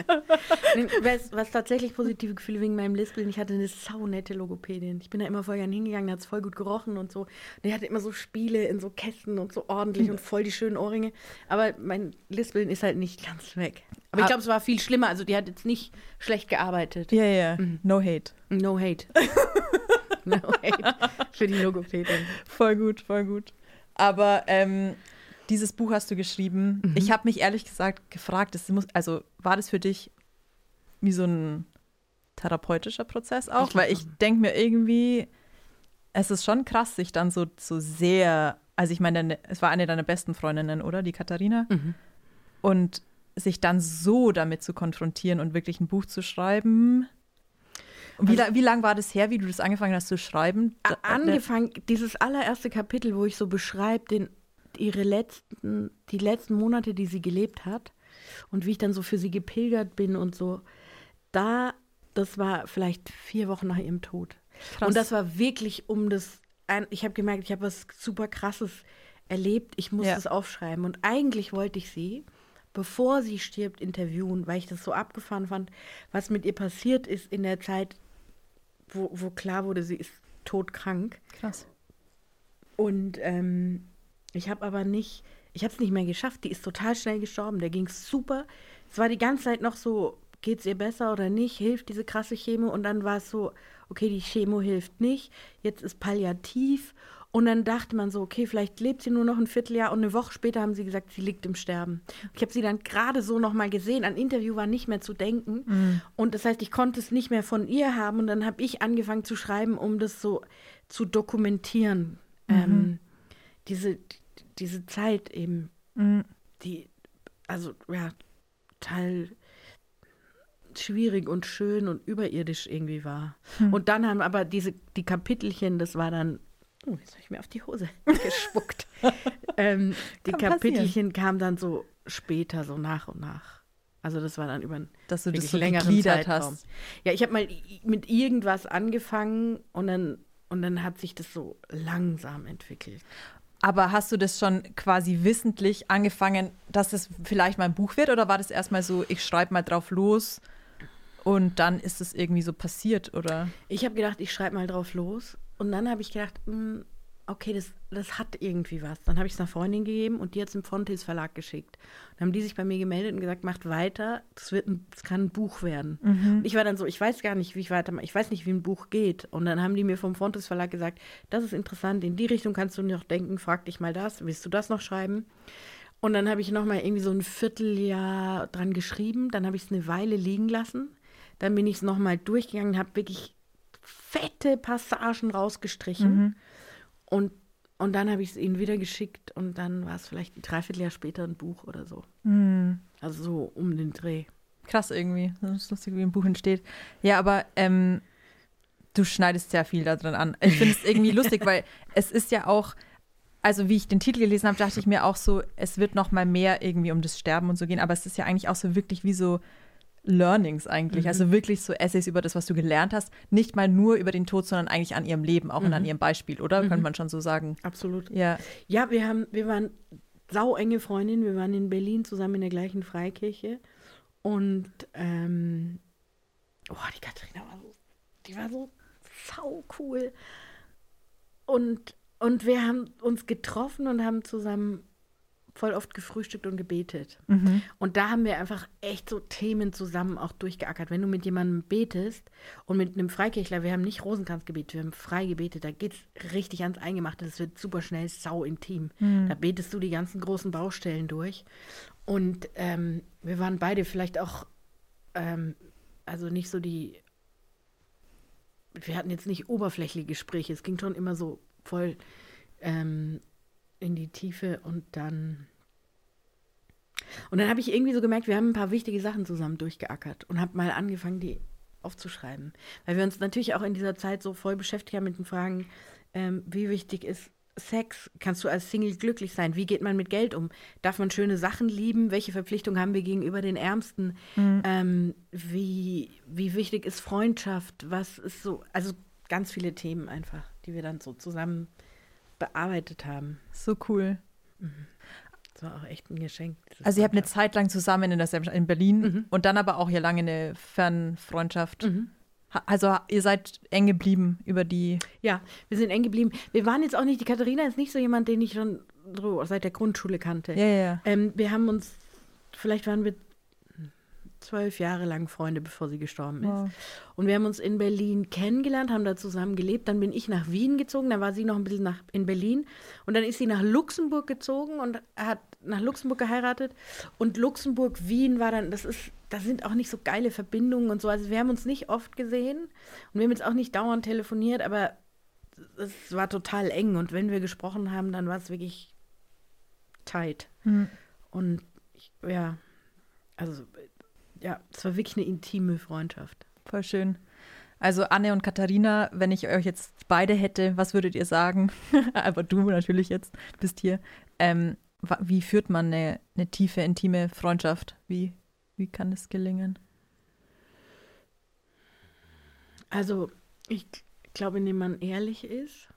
Was tatsächlich positive Gefühle wegen meinem Lispeln, ich hatte eine saunette Logopädin. Ich bin da immer voll gern hingegangen, da hat es voll gut gerochen und so. Die hatte immer so Spiele in so Kästen und so ordentlich und voll die schönen Ohrringe. Aber mein Lispeln ist halt nicht ganz weg. Aber ich glaube, es war viel schlimmer. Also die hat jetzt nicht schlecht gearbeitet. Ja, ja, no hate. No hate. No hate für die Logopädin. Voll gut, voll gut. Aber dieses Buch hast du geschrieben. Ich habe mich ehrlich gesagt gefragt, war das für dich wie so ein therapeutischer Prozess auch? Weil ich denke mir irgendwie, es ist schon krass, sich dann so sehr, also ich meine, es war eine deiner besten Freundinnen, oder? Die Katharina. Und sich dann so damit zu konfrontieren und wirklich ein Buch zu schreiben. Und wie lang war das her, wie du das angefangen hast zu schreiben? Angefangen, dieses allererste Kapitel, wo ich so beschreibe, die letzten Monate, die sie gelebt hat und wie ich dann so für sie gepilgert bin und so, das war vielleicht 4 Wochen nach ihrem Tod. Krass. Und das war wirklich ich habe gemerkt, ich habe was super Krasses erlebt, ich muss das aufschreiben. Und eigentlich wollte ich sie, bevor sie stirbt, interviewen, weil ich das so abgefahren fand, was mit ihr passiert ist in der Zeit, wo klar wurde, sie ist todkrank. Krass. Und ich habe es nicht mehr geschafft. Die ist total schnell gestorben. Der ging super. Es war die ganze Zeit noch so, geht es ihr besser oder nicht? Hilft diese krasse Chemo? Und dann war es so, okay, die Chemo hilft nicht. Jetzt ist Palliativ. Und dann dachte man so, okay, vielleicht lebt sie nur noch ein Vierteljahr. Und eine Woche später haben sie gesagt, sie liegt im Sterben. Ich habe sie dann gerade so noch mal gesehen. An Interview war nicht mehr zu denken. Und das heißt, ich konnte es nicht mehr von ihr haben. Und dann habe ich angefangen zu schreiben, um das so zu dokumentieren. Diese Zeit eben, die, also ja, total schwierig und schön und überirdisch irgendwie war. Und dann haben aber die Kapitelchen, das war dann, jetzt habe ich mir auf die Hose gespuckt. Die Kapitelchen kamen dann so später, so nach und nach. Also das war dann über einen dass du das so längeren gegliedert Zeitraum. hast. Ja, ich habe mal mit irgendwas angefangen und dann hat sich das so langsam entwickelt. Aber hast du das schon quasi wissentlich angefangen, dass das vielleicht mal ein Buch wird? Oder war das erstmal so, ich schreibe mal drauf los und dann ist es irgendwie so passiert, oder? Ich habe gedacht, ich schreibe mal drauf los. Und dann habe ich gedacht, okay, das hat irgendwie was. Dann habe ich es einer Freundin gegeben und die hat es im Fontes Verlag geschickt. Dann haben die sich bei mir gemeldet und gesagt, macht weiter, das kann ein Buch werden. Und ich war dann so, ich weiß gar nicht, wie ich weitermache. Ich weiß nicht, wie ein Buch geht. Und dann haben die mir vom Fontes Verlag gesagt, das ist interessant, in die Richtung kannst du noch denken, frag dich mal das, willst du das noch schreiben? Und dann habe ich noch mal irgendwie so ein Vierteljahr dran geschrieben. Dann habe ich es eine Weile liegen lassen. Dann bin ich es noch mal durchgegangen, habe wirklich fette Passagen rausgestrichen. Und dann habe ich es ihnen wieder geschickt und dann war es vielleicht ein Dreivierteljahr später ein Buch oder so. Also so um den Dreh. Krass irgendwie. Das ist lustig, wie ein Buch entsteht. Ja, aber du schneidest sehr viel da drin an. Ich finde es irgendwie lustig, weil es ist ja auch, Also wie ich den Titel gelesen habe, dachte ich mir auch so, es wird noch mal mehr irgendwie um das Sterben und so gehen, aber es ist ja eigentlich auch so wirklich wie so Learnings eigentlich, also wirklich so Essays über das, was du gelernt hast, nicht mal nur über den Tod, sondern eigentlich an ihrem Leben, auch und an ihrem Beispiel, oder? Könnte man schon so sagen. Absolut. Ja, Ja, wir waren sauenge Freundinnen, wir waren in Berlin zusammen in der gleichen Freikirche und die Katharina war so sau cool und wir haben uns getroffen und haben zusammen voll oft gefrühstückt und gebetet. Und da haben wir einfach echt so Themen zusammen auch durchgeackert. Wenn du mit jemandem betest und mit einem Freikirchler, wir haben nicht Rosenkranzgebet, wir haben frei gebetet, da geht es richtig ans Eingemachte, das wird super schnell sau intim. Da betest du die ganzen großen Baustellen durch. Und wir waren beide vielleicht auch, also nicht so wir hatten jetzt nicht oberflächliche Gespräche, es ging schon immer so voll in die Tiefe und dann habe ich irgendwie so gemerkt, wir haben ein paar wichtige Sachen zusammen durchgeackert und habe mal angefangen, die aufzuschreiben. Weil wir uns natürlich auch in dieser Zeit so voll beschäftigt haben mit den Fragen, wie wichtig ist Sex? Kannst du als Single glücklich sein? Wie geht man mit Geld um? Darf man schöne Sachen lieben? Welche Verpflichtungen haben wir gegenüber den Ärmsten? Wie wichtig ist Freundschaft? Was ist so, also ganz viele Themen einfach, die wir dann so zusammen bearbeitet haben. so cool. Das war auch echt ein Geschenk. Also ihr habt eine Zeit lang zusammen in Berlin und dann aber auch hier lange eine Fernfreundschaft. Also ihr seid eng geblieben über die... Ja, wir sind eng geblieben. Wir waren jetzt auch nicht, die Katharina ist nicht so jemand, den ich schon so seit der Grundschule kannte. Ja. Wir haben uns, vielleicht waren wir 12 Jahre lang Freunde, bevor sie gestorben ist. Wow. Und wir haben uns in Berlin kennengelernt, haben da zusammen gelebt. Dann bin ich nach Wien gezogen, dann war sie noch ein bisschen in Berlin. Und dann ist sie nach Luxemburg gezogen und hat nach Luxemburg geheiratet. Und Luxemburg-Wien war dann, da sind auch nicht so geile Verbindungen und so. Also wir haben uns nicht oft gesehen und wir haben jetzt auch nicht dauernd telefoniert, aber es war total eng. Und wenn wir gesprochen haben, dann war es wirklich tight. Und es war wirklich eine intime Freundschaft. Voll schön. Also Anne und Katharina, wenn ich euch jetzt beide hätte, was würdet ihr sagen? Aber du natürlich jetzt bist hier. Wie führt man eine tiefe, intime Freundschaft? Wie kann es gelingen? Also ich glaube, indem man ehrlich ist.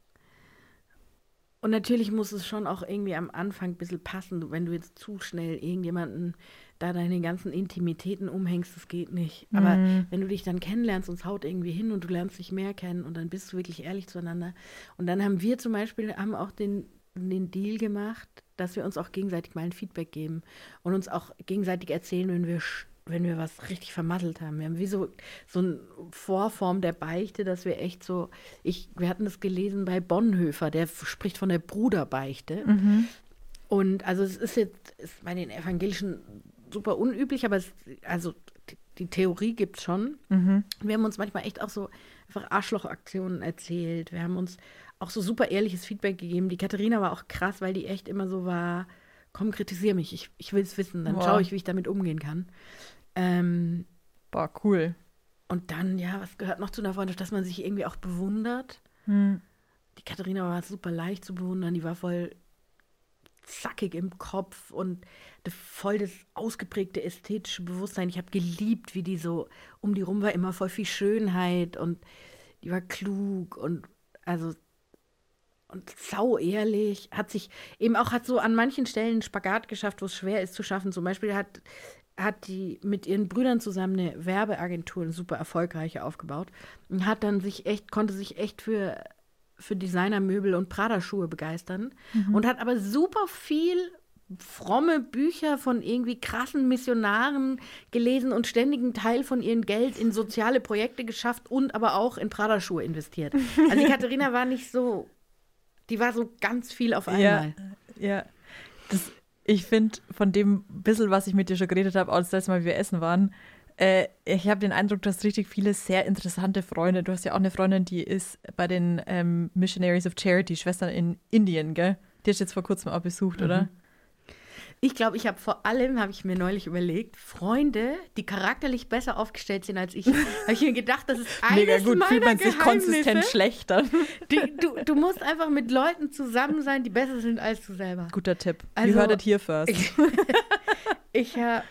Und natürlich muss es schon auch irgendwie am Anfang ein bisschen passen. Wenn du jetzt zu schnell irgendjemanden da deine ganzen Intimitäten umhängst, das geht nicht. Aber wenn du dich dann kennenlernst und es haut irgendwie hin und du lernst dich mehr kennen und dann bist du wirklich ehrlich zueinander. Und dann haben wir zum Beispiel auch den Deal gemacht, dass wir uns auch gegenseitig mal ein Feedback geben und uns auch gegenseitig erzählen, wenn wir was richtig vermasselt haben. Wir haben wie so eine Vorform der Beichte, dass wir echt so, wir hatten das gelesen bei Bonhoeffer, der spricht von der Bruderbeichte. Und also es ist bei den Evangelischen super unüblich, aber die Theorie gibt es schon. Wir haben uns manchmal echt auch so einfach Arschlochaktionen erzählt. Wir haben uns auch so super ehrliches Feedback gegeben. Die Katharina war auch krass, weil die echt immer so war, komm, kritisier mich, ich will es wissen, dann schaue ich, wie ich damit umgehen kann. Cool. Und dann, was gehört noch zu einer Freundschaft, dass man sich irgendwie auch bewundert. Die Katharina war super leicht zu bewundern, die war voll zackig im Kopf und voll das ausgeprägte ästhetische Bewusstsein. Ich habe geliebt, wie die so, um die rum war immer voll viel Schönheit und die war klug und sau ehrlich, hat so an manchen Stellen einen Spagat geschafft, wo es schwer ist zu schaffen. Zum Beispiel hat die mit ihren Brüdern zusammen eine Werbeagentur, eine super erfolgreiche, aufgebaut und konnte sich echt für Designermöbel und Prada-Schuhe begeistern und hat aber super viel fromme Bücher von irgendwie krassen Missionaren gelesen und ständigen Teil von ihrem Geld in soziale Projekte geschafft und aber auch in Prada-Schuhe investiert. Also die Katharina war nicht so, die war so ganz viel auf einmal. Ja. Ich finde, von dem bisschen, was ich mit dir schon geredet habe, auch das letzte Mal, wie wir essen waren, ich habe den Eindruck, du hast richtig viele sehr interessante Freunde. Du hast ja auch eine Freundin, die ist bei den Missionaries of Charity, Schwestern in Indien, gell? Die hast du jetzt vor kurzem auch besucht, oder? Ich glaube, ich habe mir neulich überlegt, Freunde, die charakterlich besser aufgestellt sind als ich, habe ich mir gedacht, das ist Mega eines gut, meiner fühlt man sich Geheimnisse. konsistent schlechter. Du musst einfach mit Leuten zusammen sein, die besser sind als du selber. Guter Tipp. Also, You heard it here first. Ich habe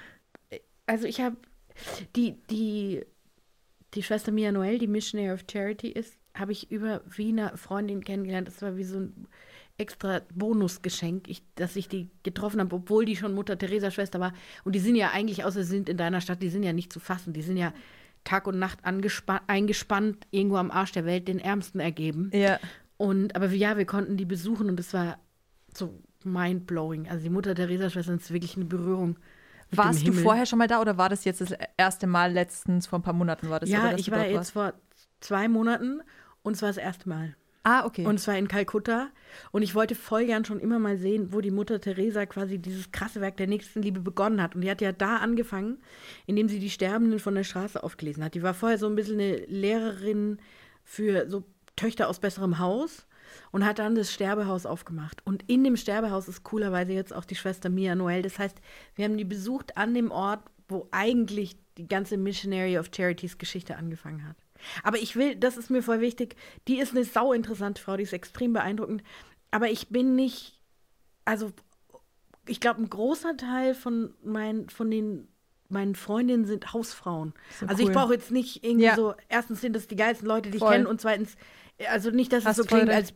die Schwester Mia Noel, die Missionary of Charity ist, habe ich über Wiener Freundin kennengelernt. Das war wie so ein extra Bonusgeschenk, dass ich die getroffen habe, obwohl die schon Mutter Teresa Schwester war. Und die sind ja eigentlich, außer sie sind in deiner Stadt, die sind ja nicht zu fassen. Die sind ja Tag und Nacht eingespannt, irgendwo am Arsch der Welt, den Ärmsten ergeben. Ja. Aber wir konnten die besuchen und es war so mindblowing. Also die Mutter Teresa Schwester ist wirklich eine Berührung. Warst du vorher schon mal da oder war das jetzt das erste Mal letztens, vor ein paar Monaten war das? Ja, oder, ich war jetzt vor 2 Monaten und es war das erste Mal. Ah, okay. Und es war in Kalkutta. Und ich wollte voll gern schon immer mal sehen, wo die Mutter Teresa quasi dieses krasse Werk der Nächstenliebe begonnen hat. Und die hat ja da angefangen, indem sie die Sterbenden von der Straße aufgelesen hat. Die war vorher so ein bisschen eine Lehrerin für so Töchter aus besserem Haus und hat dann das Sterbehaus aufgemacht. Und in dem Sterbehaus ist coolerweise jetzt auch die Schwester Mia Noel. Das heißt, wir haben die besucht an dem Ort, wo eigentlich die ganze Missionary of Charities Geschichte angefangen hat. Aber das ist mir voll wichtig, die ist eine sauinteressante Frau, die ist extrem beeindruckend. Aber ich bin nicht, also ich glaube, ein großer Teil von meinen Freundinnen sind Hausfrauen. So also cool. Ich brauche jetzt nicht irgendwie so, erstens sind das die geilsten Leute, die ich kenne und zweitens, also nicht, dass es so klingt, als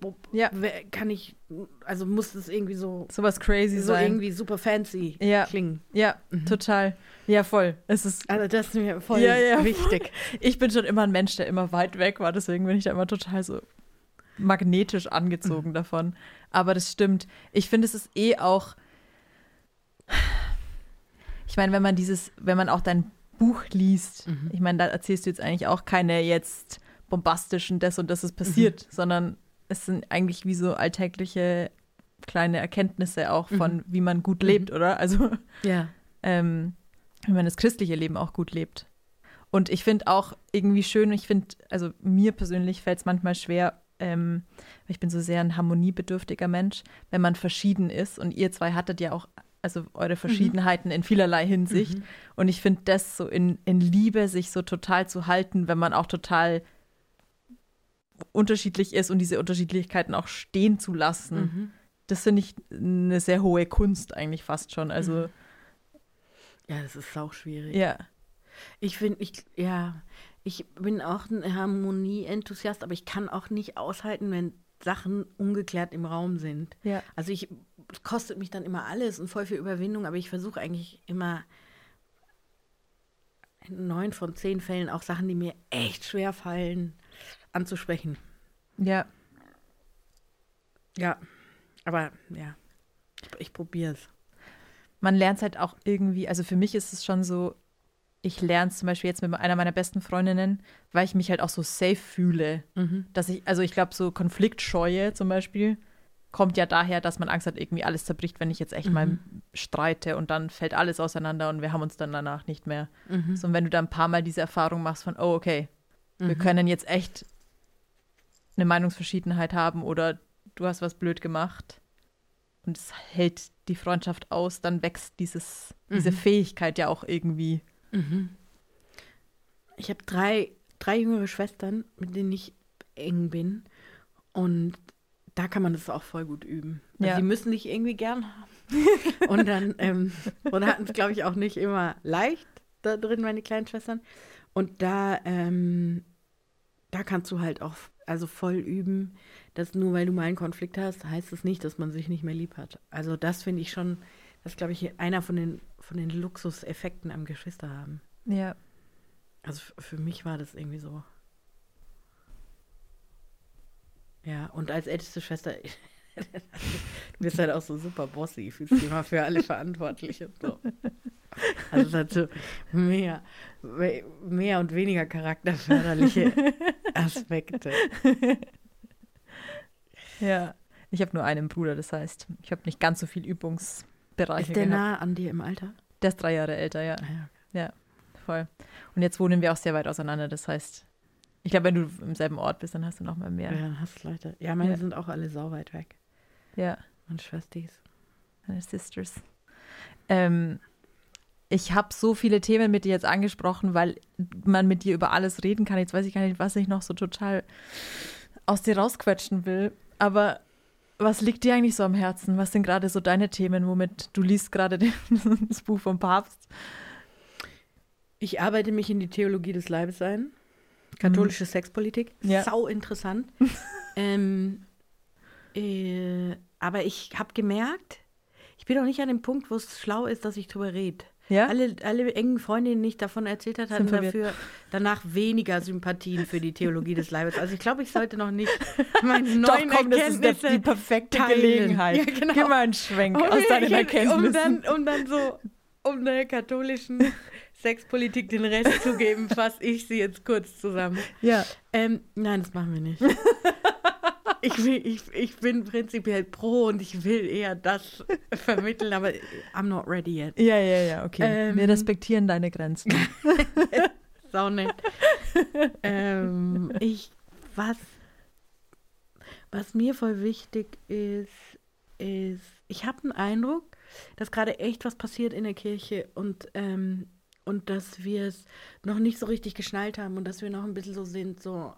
muss es irgendwie so was crazy so sein. irgendwie super fancy klingen. Ja, total. Ja, voll. Also das ist mir voll wichtig. Ich bin schon immer ein Mensch, der immer weit weg war, deswegen bin ich da immer total so magnetisch angezogen davon. Aber das stimmt. Ich finde, es ist auch, ich meine, wenn man auch dein Buch liest, ich meine, da erzählst du jetzt eigentlich auch keine jetzt bombastischen, das und das ist passiert, sondern es sind eigentlich wie so alltägliche kleine Erkenntnisse auch von, wie man gut lebt, oder? Also, wie man das christliche Leben auch gut lebt. Und ich finde auch irgendwie schön, also mir persönlich fällt es manchmal schwer, weil ich bin so sehr ein harmoniebedürftiger Mensch, wenn man verschieden ist. Und ihr zwei hattet ja auch also eure Verschiedenheiten in vielerlei Hinsicht. Und ich finde das so in Liebe, sich so total zu halten, wenn man auch total unterschiedlich ist und diese Unterschiedlichkeiten auch stehen zu lassen. Das finde ich eine sehr hohe Kunst eigentlich fast schon. Also ja, das ist auch schwierig. Ja. Ich bin auch ein Harmonie-Enthusiast, aber ich kann auch nicht aushalten, wenn Sachen ungeklärt im Raum sind. Ja. Also es kostet mich dann immer alles und voll viel Überwindung, aber ich versuche eigentlich immer in 9 von 10 Fällen auch Sachen, die mir echt schwer fallen, anzusprechen. Ja. Ja, aber ja, ich probiere es. Man lernt es halt auch irgendwie, also für mich ist es schon so, ich lerne es zum Beispiel jetzt mit einer meiner besten Freundinnen, weil ich mich halt auch so safe fühle, dass ich glaube, so Konfliktscheue zum Beispiel kommt ja daher, dass man Angst hat, irgendwie alles zerbricht, wenn ich jetzt echt mal streite und dann fällt alles auseinander und wir haben uns dann danach nicht mehr. So, und wenn du da ein paar Mal diese Erfahrung machst von, oh, okay, wir können jetzt echt eine Meinungsverschiedenheit haben oder du hast was blöd gemacht und es hält die Freundschaft aus, dann wächst diese Fähigkeit ja auch irgendwie. Ich habe drei jüngere Schwestern, mit denen ich eng bin und da kann man das auch voll gut üben. Also die müssen dich irgendwie gern haben. Und dann hatten es, glaube ich, auch nicht immer leicht da drin, meine kleinen Schwestern. Und da kannst du halt auch voll üben, dass nur weil du mal einen Konflikt hast, heißt es nicht, dass man sich nicht mehr lieb hat. Also das finde ich schon, das ist, glaube ich, einer von den Luxuseffekten am Geschwisterhaben. Ja. Also für mich war das irgendwie so. Ja, und als älteste Schwester, du bist halt auch so super bossy, fühlst dich immer für alle verantwortlich und so. Also es hat so mehr und weniger charakterförderliche Aspekte. Ja, ich habe nur einen Bruder, das heißt, ich habe nicht ganz so viel Übungsbereiche Ist der nah an dir im Alter? Der ist 3 Jahre älter, ja. Ah, ja, okay. Ja, voll. Und jetzt wohnen wir auch sehr weit auseinander, das heißt, ich glaube, wenn du im selben Ort bist, dann hast du noch mal mehr. Ja, dann hast du Leute. Ja, meine sind auch alle sauweit weg. Ja. Meine Schwestis. Meine Sisters. Ich habe so viele Themen mit dir jetzt angesprochen, weil man mit dir über alles reden kann. Jetzt weiß ich gar nicht, was ich noch so total aus dir rausquetschen will. Aber was liegt dir eigentlich so am Herzen? Was sind gerade so deine Themen, womit du liest gerade das Buch vom Papst? Ich arbeite mich in die Theologie des Leibes ein. Katholische Sexpolitik. Ja. Sau interessant. Aber ich habe gemerkt, ich bin noch nicht an dem Punkt, wo es schlau ist, dass ich drüber rede. Ja? Alle engen Freundinnen, die ich davon erzählt habe, hatten dafür danach weniger Sympathien für die Theologie des Leibes. Also ich glaube, ich sollte noch nicht meine neuen Erkenntnisse das ist die perfekte teilen. Gelegenheit. Ja, genau. Gib mal einen Schwenk aus deinen Erkenntnissen. Um der katholischen Sexpolitik den Rest zu geben, fasse ich sie jetzt kurz zusammen. Ja. Nein, das machen wir nicht. Ich bin prinzipiell pro und ich will eher das vermitteln, aber I'm not ready yet. Ja, okay. Wir respektieren deine Grenzen. Sau nett. Was mir voll wichtig ist, ich habe den Eindruck, dass gerade echt was passiert in der Kirche und dass wir es noch nicht so richtig geschnallt haben und dass wir noch ein bisschen so sind, so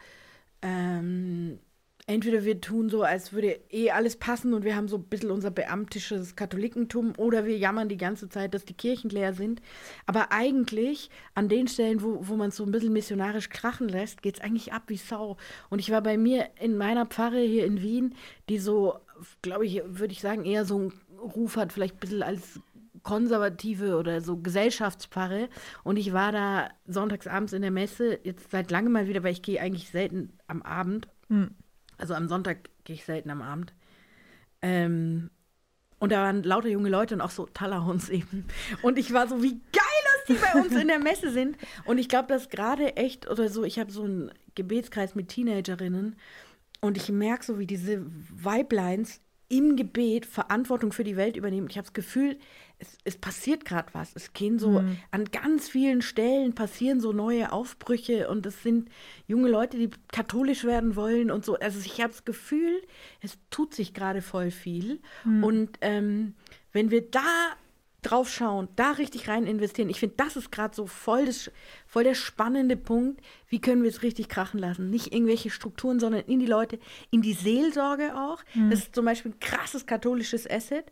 entweder wir tun so, als würde alles passen und wir haben so ein bisschen unser beamtisches Katholikentum oder wir jammern die ganze Zeit, dass die Kirchen leer sind. Aber eigentlich an den Stellen, wo man es so ein bisschen missionarisch krachen lässt, geht es eigentlich ab wie Sau. Und ich war bei mir in meiner Pfarre hier in Wien, die so, glaube ich, würde ich sagen, eher so einen Ruf hat, vielleicht ein bisschen als konservative oder so Gesellschaftspfarre. Und ich war da sonntagsabends in der Messe, jetzt seit langem mal wieder, weil ich gehe eigentlich selten am Abend. Also am Sonntag gehe ich selten am Abend. Und da waren lauter junge Leute und auch so Talahons eben. Und ich war so, wie geil, dass die bei uns in der Messe sind. Und ich glaube, dass gerade echt, oder so, ich habe so einen Gebetskreis mit Teenagerinnen und ich merke so, wie diese Weibleins im Gebet Verantwortung für die Welt übernehmen. Ich habe das Gefühl, es passiert gerade was. Es gehen so an ganz vielen Stellen passieren so neue Aufbrüche und es sind junge Leute, die katholisch werden wollen und so. Also ich habe das Gefühl, es tut sich gerade voll viel. Und wenn wir da drauf schauen, da richtig rein investieren, ich finde, das ist gerade so voll der spannende Punkt. Wie können wir es richtig krachen lassen? Nicht irgendwelche Strukturen, sondern in die Leute, in die Seelsorge auch. Das ist zum Beispiel ein krasses katholisches Asset,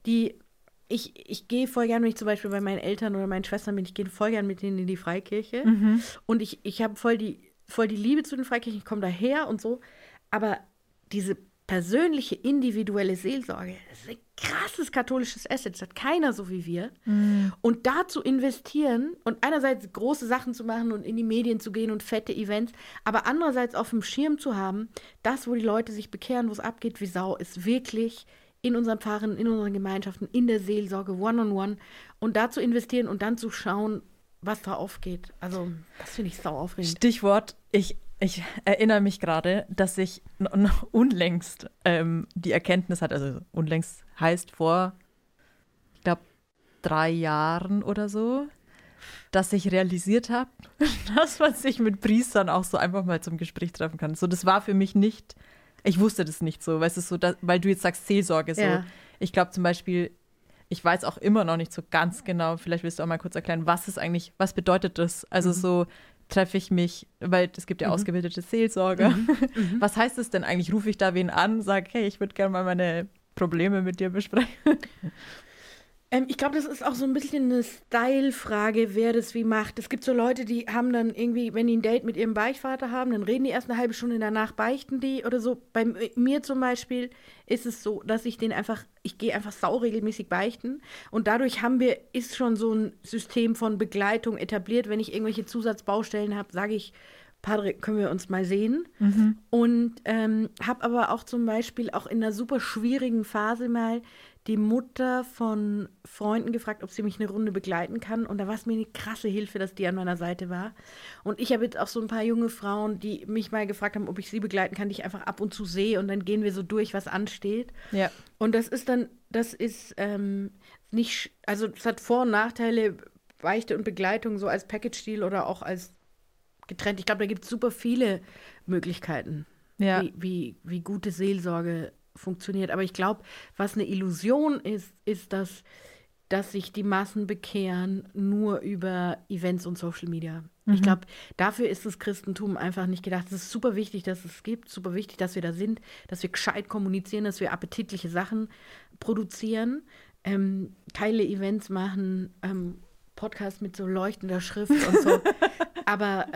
ich gehe voll gern, wenn ich zum Beispiel bei meinen Eltern oder meinen Schwestern bin, ich gehe voll gern mit denen in die Freikirche. Und ich habe voll die Liebe zu den Freikirchen, ich komme daher und so. Aber diese persönliche, individuelle Seelsorge, das ist ein krasses katholisches Asset, das hat keiner so wie wir. Und da zu investieren und einerseits große Sachen zu machen und in die Medien zu gehen und fette Events, aber andererseits auf dem Schirm zu haben, das, wo die Leute sich bekehren, wo es abgeht wie Sau, ist wirklich in unseren Pfarren, in unseren Gemeinschaften, in der Seelsorge, one-on-one und da zu investieren und dann zu schauen, was da aufgeht. Also, das finde ich sau aufregend. Stichwort, ich erinnere mich gerade, dass ich noch unlängst die Erkenntnis hatte, also unlängst heißt vor, ich glaube, 3 Jahren oder so, dass ich realisiert habe, dass man sich mit Priestern auch so einfach mal zum Gespräch treffen kann. So, das war für mich nicht, ich wusste das nicht so, weißt du, so, weil du jetzt sagst Seelsorge so. Ja. Ich glaube zum Beispiel, ich weiß auch immer noch nicht so ganz genau, vielleicht willst du auch mal kurz erklären, was bedeutet das? Also so treffe ich mich, weil es gibt ja ausgebildete Seelsorger. Was heißt es denn eigentlich? Rufe ich da wen an, sage, hey, ich würde gerne mal meine Probleme mit dir besprechen? Ich glaube, das ist auch so ein bisschen eine Style-Frage, wer das wie macht. Es gibt so Leute, die haben dann irgendwie, wenn die ein Date mit ihrem Beichtvater haben, dann reden die erst eine halbe Stunde, danach beichten die oder so. Bei mir zum Beispiel ist es so, dass ich gehe einfach sauregelmäßig beichten und dadurch ist schon so ein System von Begleitung etabliert. Wenn ich irgendwelche Zusatzbaustellen habe, sage ich, Padre, können wir uns mal sehen? Und habe aber auch zum Beispiel auch in einer super schwierigen Phase mal die Mutter von Freunden gefragt, ob sie mich eine Runde begleiten kann. Und da war es mir eine krasse Hilfe, dass die an meiner Seite war. Und ich habe jetzt auch so ein paar junge Frauen, die mich mal gefragt haben, ob ich sie begleiten kann, die ich einfach ab und zu sehe. Und dann gehen wir so durch, was ansteht. Ja. Und das ist nicht, also es hat Vor- und Nachteile, Beichte und Begleitung so als Package-Deal oder auch als getrennt. Ich glaube, da gibt es super viele Möglichkeiten, wie gute Seelsorge funktioniert. Aber ich glaube, was eine Illusion ist, dass dass sich die Massen bekehren nur über Events und Social Media. Ich glaube, dafür ist das Christentum einfach nicht gedacht. Es ist super wichtig, dass es gibt, super wichtig, dass wir da sind, dass wir gescheit kommunizieren, dass wir appetitliche Sachen produzieren, geile Events machen, Podcasts mit so leuchtender Schrift und so. Aber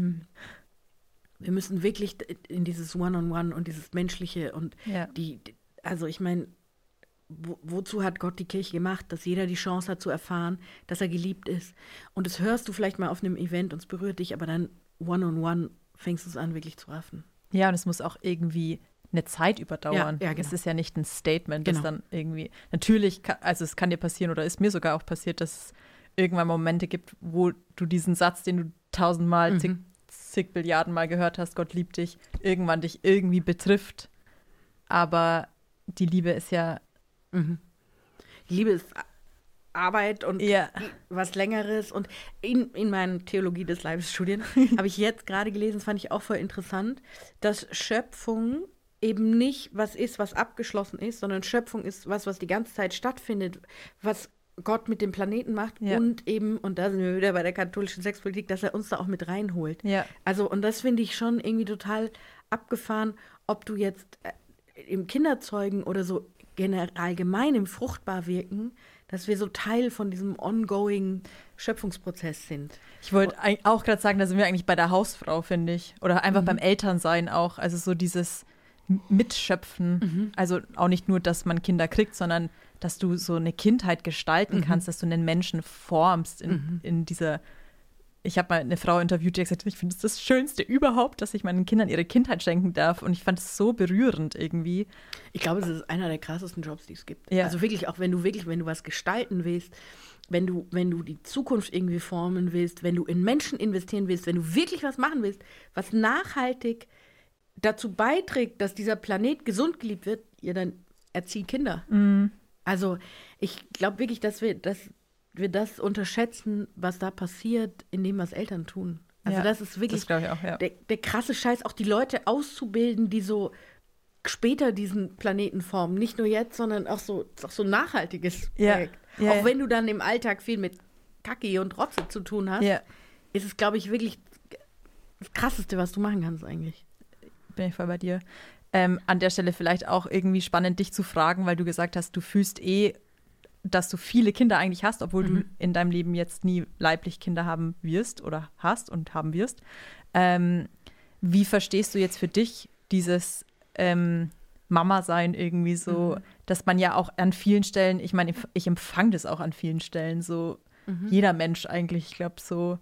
wir müssen wirklich in dieses One-on-One und dieses Menschliche und also ich meine, wozu hat Gott die Kirche gemacht? Dass jeder die Chance hat zu erfahren, dass er geliebt ist. Und das hörst du vielleicht mal auf einem Event und es berührt dich, aber dann One-on-One fängst du es an, wirklich zu raffen. Ja, und es muss auch irgendwie eine Zeit überdauern. Ja, genau. Es ist ja nicht ein Statement, das dann irgendwie, natürlich, also es kann dir passieren oder ist mir sogar auch passiert, dass es irgendwann Momente gibt, wo du diesen Satz, den du 1000-mal, zig Billiarden Mal gehört hast, Gott liebt dich, irgendwann dich irgendwie betrifft. Aber die Liebe ist ja Die Liebe ist Arbeit und was Längeres. Und in meinen Theologie des Leibes Studien habe ich jetzt gerade gelesen, das fand ich auch voll interessant, dass Schöpfung eben nicht was ist, was abgeschlossen ist, sondern Schöpfung ist was die ganze Zeit stattfindet, was Gott mit dem Planeten macht und eben, und da sind wir wieder bei der katholischen Sexpolitik, dass er uns da auch mit reinholt. Ja. Also, und das finde ich schon irgendwie total abgefahren, ob du jetzt im Kinderzeugen oder so allgemein im Fruchtbarwirken, dass wir so Teil von diesem ongoing Schöpfungsprozess sind. Ich wollte auch gerade sagen, da sind wir eigentlich bei der Hausfrau, finde ich. Oder einfach beim Elternsein auch. Also so dieses Mitschöpfen. Also auch nicht nur, dass man Kinder kriegt, sondern dass du so eine Kindheit gestalten kannst, dass du einen Menschen formst in dieser. Ich habe mal eine Frau interviewt, die hat gesagt, ich finde es das Schönste überhaupt, dass ich meinen Kindern ihre Kindheit schenken darf. Und ich fand es so berührend irgendwie. Ich glaube, es ist einer der krassesten Jobs, die es gibt. Ja. Also wirklich, auch wenn du was gestalten willst, wenn du die Zukunft irgendwie formen willst, wenn du in Menschen investieren willst, wenn du wirklich was machen willst, was nachhaltig dazu beiträgt, dass dieser Planet gesund geliebt wird, dann erzieh Kinder. Also ich glaube wirklich, dass wir das unterschätzen, was da passiert, in dem, was Eltern tun. Also das ist wirklich das ich auch, der krasse Scheiß, auch die Leute auszubilden, die so später diesen Planeten formen. Nicht nur jetzt, sondern auch so nachhaltiges Projekt. Auch wenn du dann im Alltag viel mit Kacke und Rotze zu tun hast, ist es, glaube ich, wirklich das Krasseste, was du machen kannst eigentlich. Bin ich voll bei dir. An der Stelle vielleicht auch irgendwie spannend, dich zu fragen, weil du gesagt hast, du fühlst dass du viele Kinder eigentlich hast, obwohl du in deinem Leben jetzt nie leiblich Kinder haben wirst oder hast und haben wirst. Wie verstehst du jetzt für dich dieses Mama-Sein irgendwie so, dass man ja auch an vielen Stellen, ich meine, ich empfange das auch an vielen Stellen, so jeder Mensch eigentlich, ich glaube so,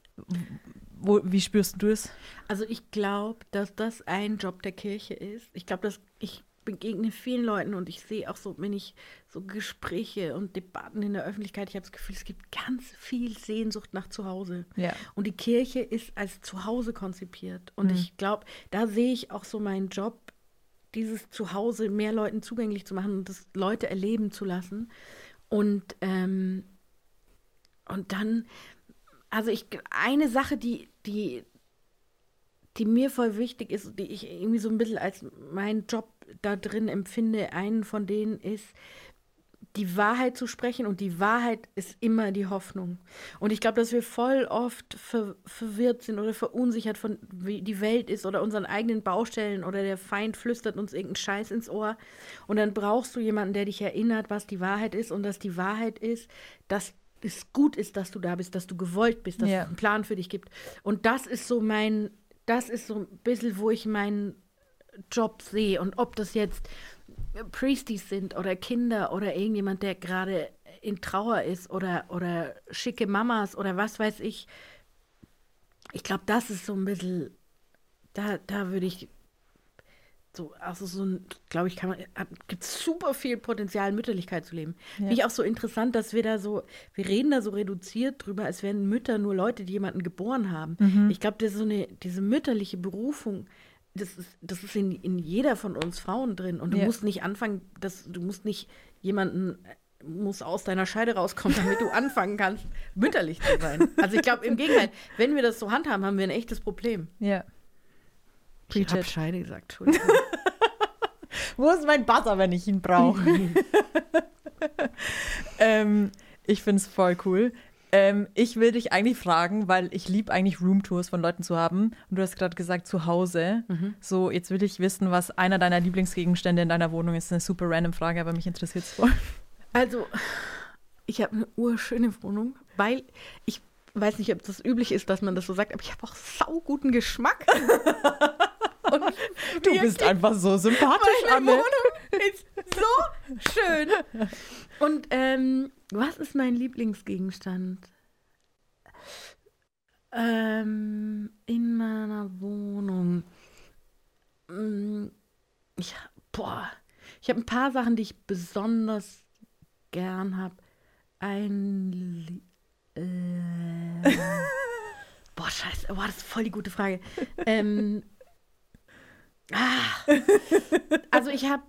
wie spürst du es? Also ich glaube, dass das ein Job der Kirche ist. Ich glaube, dass ich begegne vielen Leuten und ich sehe auch so, wenn ich so Gespräche und Debatten in der Öffentlichkeit, ich habe das Gefühl, es gibt ganz viel Sehnsucht nach Zuhause. Ja. Und die Kirche ist als Zuhause konzipiert. Und ich glaube, da sehe ich auch so meinen Job, dieses Zuhause mehr Leuten zugänglich zu machen und das Leute erleben zu lassen. Und dann, also eine Sache, die mir voll wichtig ist, die ich irgendwie so ein bisschen als meinen Job da drin empfinde, einen von denen ist, die Wahrheit zu sprechen, und die Wahrheit ist immer die Hoffnung. Und ich glaube, dass wir voll oft verwirrt sind oder verunsichert von wie die Welt ist oder unseren eigenen Baustellen oder der Feind flüstert uns irgendeinen Scheiß ins Ohr, und dann brauchst du jemanden, der dich erinnert, was die Wahrheit ist, und dass die Wahrheit ist, dass es gut ist, dass du da bist, dass du gewollt bist, dass es einen Plan für dich gibt. Und das ist so ein bisschen, wo ich meinen Job sehe. Und ob das jetzt Priesties sind oder Kinder oder irgendjemand, der gerade in Trauer ist oder schicke Mamas oder was weiß ich. Ich glaube, das ist so ein bisschen, da würde ich so, also so ein, glaube ich, gibt super viel Potenzial, Mütterlichkeit zu leben. Ja. Finde ich auch so interessant, dass wir reden da so reduziert drüber, als wären Mütter nur Leute, die jemanden geboren haben. Ich glaube, das ist diese mütterliche Berufung, das ist in jeder von uns Frauen drin. Und du musst nicht anfangen, muss aus deiner Scheide rauskommen, damit du anfangen kannst, mütterlich zu sein. Also ich glaube, im Gegenteil, wenn wir das so handhaben, haben wir ein echtes Problem. Ja. Ich habe Scheide gesagt. Wo ist mein Buzzer, wenn ich ihn brauche? Ich finde es voll cool. Ich will dich eigentlich fragen, weil ich liebe eigentlich Roomtours von Leuten zu haben. Und du hast gerade gesagt, zu Hause. So, jetzt will ich wissen, was einer deiner Lieblingsgegenstände in deiner Wohnung ist. Eine super random Frage, aber mich interessiert es voll. Also, ich habe eine urschöne Wohnung, weil ich weiß nicht, ob das üblich ist, dass man das so sagt, aber ich habe auch sauguten Geschmack. Und Du bist einfach so sympathisch, meine Anne. Wohnung ist so schön. Und was ist mein Lieblingsgegenstand? In meiner Wohnung. Ich habe ein paar Sachen, die ich besonders gern habe. Scheiße. Das ist voll die gute Frage. Also ich habe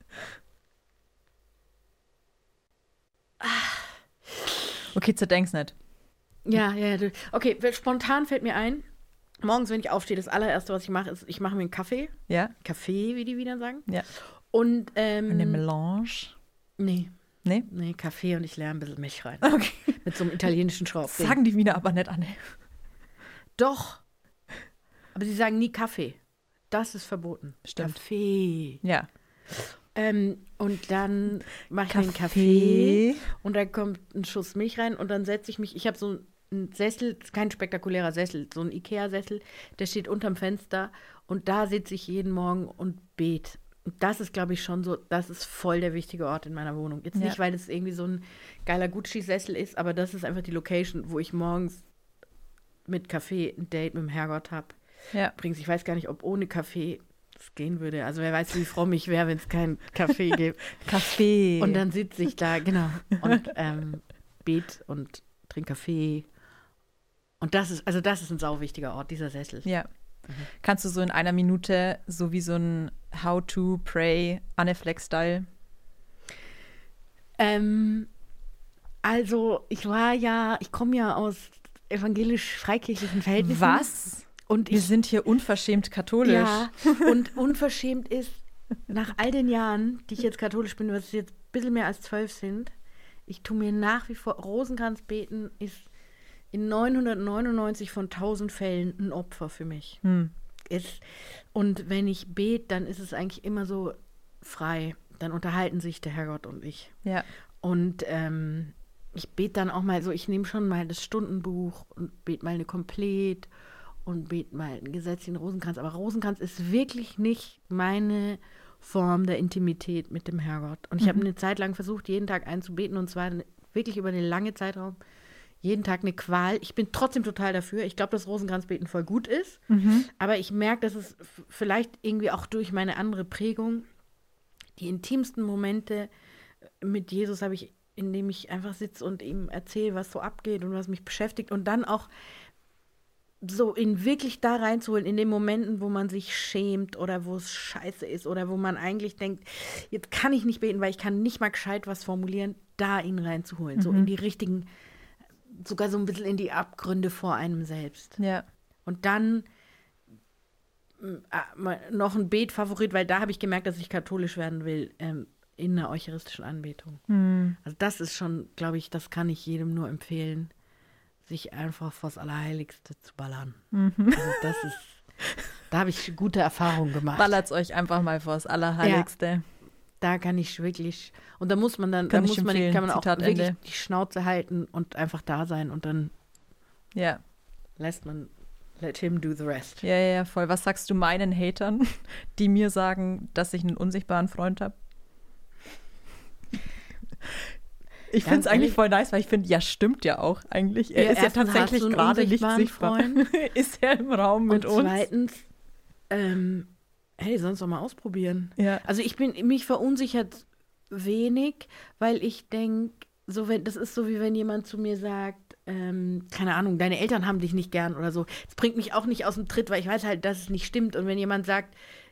Okay, zerdenk's nicht. Ja. Okay, spontan fällt mir ein, morgens, wenn ich aufstehe, das allererste, was ich mache, ist, ich mache mir einen Kaffee. Ja? Kaffee, wie die wieder sagen. Ja. Und, Eine Melange? Nee. Nee? Nee, Kaffee und ich leere ein bisschen Milch rein. Okay. Mit so einem italienischen Schraubding. Sagen die Wiener aber nicht, Anne. Doch. Aber sie sagen nie Kaffee. Das ist verboten. Stimmt. Kaffee. Ja. Und dann mache ich mir einen Kaffee und da kommt ein Schuss Milch rein und dann setze ich mich, ich habe so einen Sessel, kein spektakulärer Sessel, so ein Ikea-Sessel, der steht unterm Fenster und da sitze ich jeden Morgen und bete. Und das ist, glaube ich, schon so, das ist voll der wichtige Ort in meiner Wohnung. Jetzt nicht, weil es irgendwie so ein geiler Gucci-Sessel ist, aber das ist einfach die Location, wo ich morgens mit Kaffee ein Date mit dem Herrgott habe. Ja. Übrigens, ich weiß gar nicht, ob ohne Kaffee es gehen würde. Also wer weiß, wie fromm ich wäre, wenn es keinen Kaffee gibt. Kaffee. Und dann sitze ich da, genau, und bete und trinke Kaffee. Und das ist ein sauwichtiger Ort, dieser Sessel. Ja. Kannst du so in einer Minute so wie so ein How-to-Pray Anne Fleck-Style? Also ich komme ja aus evangelisch-freikirchlichen Verhältnissen. Was? Und Wir sind hier unverschämt katholisch. Ja, und unverschämt ist, nach all den Jahren, die ich jetzt katholisch bin, was jetzt ein bisschen mehr als 12 sind, ich tue mir nach wie vor, Rosenkranz beten ist in 999 von 1000 Fällen ein Opfer für mich. Und wenn ich bete, dann ist es eigentlich immer so frei. Dann unterhalten sich der Herrgott und ich. Ja. Und ich bete dann auch mal so, ich nehme schon mal das Stundenbuch und bete mal eine Komplett und bete mal ein gesetzlichen Rosenkranz. Aber Rosenkranz ist wirklich nicht meine Form der Intimität mit dem Herrgott. Und ich habe eine Zeit lang versucht, jeden Tag einzubeten und zwar wirklich über einen langen Zeitraum. Jeden Tag eine Qual. Ich bin trotzdem total dafür. Ich glaube, dass Rosenkranzbeten voll gut ist. Aber ich merke, dass es vielleicht irgendwie auch durch meine andere Prägung, die intimsten Momente mit Jesus habe ich, indem ich einfach sitze und ihm erzähle, was so abgeht und was mich beschäftigt. Und dann auch so ihn wirklich da reinzuholen, in den Momenten, wo man sich schämt oder wo es scheiße ist oder wo man eigentlich denkt, jetzt kann ich nicht beten, weil ich kann nicht mal gescheit was formulieren, da ihn reinzuholen. So in die richtigen, sogar so ein bisschen in die Abgründe vor einem selbst. Ja. Und dann noch ein Betfavorit, weil da habe ich gemerkt, dass ich katholisch werden will, in einer eucharistischen Anbetung. Also das ist schon, glaube ich, das kann ich jedem nur empfehlen, sich einfach vors Allerheiligste zu ballern. Also da habe ich gute Erfahrungen gemacht. Ballert's euch einfach mal vors Allerheiligste. Ja, da kann ich wirklich, und da muss man dann, kann man auch Zitat wirklich Ende. die Schnauze halten und einfach da sein und dann let him do the rest. Ja, voll. Was sagst du meinen Hatern, die mir sagen, dass ich einen unsichtbaren Freund habe? Ich finde es eigentlich voll nice, weil ich finde, ja, stimmt ja auch eigentlich. Er ist ja tatsächlich gerade nicht sichtbar. Ist er im Raum mit uns. Und zweitens, sonst doch mal ausprobieren. Ja. Also mich verunsichert wenig, weil ich denke, das ist so, wie wenn jemand zu mir sagt, keine Ahnung, deine Eltern haben dich nicht gern oder so. Das bringt mich auch nicht aus dem Tritt, weil ich weiß halt, dass es nicht stimmt. Und wenn jemand sagt,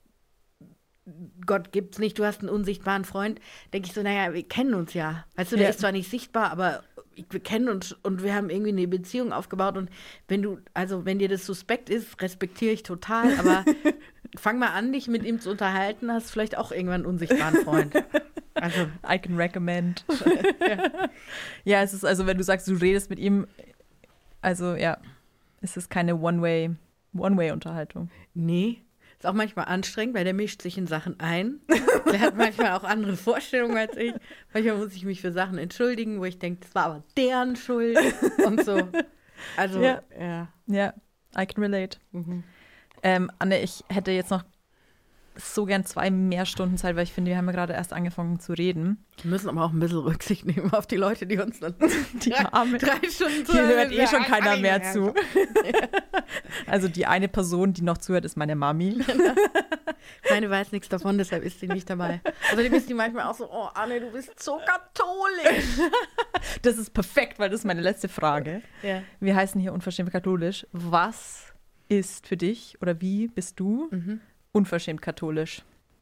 Gott gibt's nicht, du hast einen unsichtbaren Freund, denke ich so, naja, wir kennen uns ja. Weißt du, der ist zwar nicht sichtbar, aber wir kennen uns und wir haben irgendwie eine Beziehung aufgebaut und wenn dir das suspekt ist, respektiere ich total, aber fang mal an, dich mit ihm zu unterhalten, hast vielleicht auch irgendwann einen unsichtbaren Freund. Also, I can recommend. Ja, es ist also, wenn du sagst, du redest mit ihm, also ja, es ist keine One-Way-Unterhaltung. nee. Ist auch manchmal anstrengend, weil der mischt sich in Sachen ein. Der hat manchmal auch andere Vorstellungen als ich. Manchmal muss ich mich für Sachen entschuldigen, wo ich denke, das war aber deren Schuld und so. Also, Ja. ja. Ja, I can relate. Mhm. Anne, ich hätte jetzt noch so gern 2 mehr Stunden Zeit, weil ich finde, wir haben ja gerade erst angefangen zu reden. Wir müssen aber auch ein bisschen Rücksicht nehmen auf die Leute, die uns dann Die Arme. 3 Stunden Hier hört zuhören. schon keiner mehr zu. Also die eine Person, die noch zuhört, ist meine Mami. Meine weiß nichts davon, deshalb ist sie nicht dabei. Außerdem ist die manchmal auch so, oh Anne, du bist so katholisch. Das ist perfekt, weil das ist meine letzte Frage. Ja. Wir heißen hier unverschämt katholisch. Was ist für dich oder wie bist du unverschämt katholisch?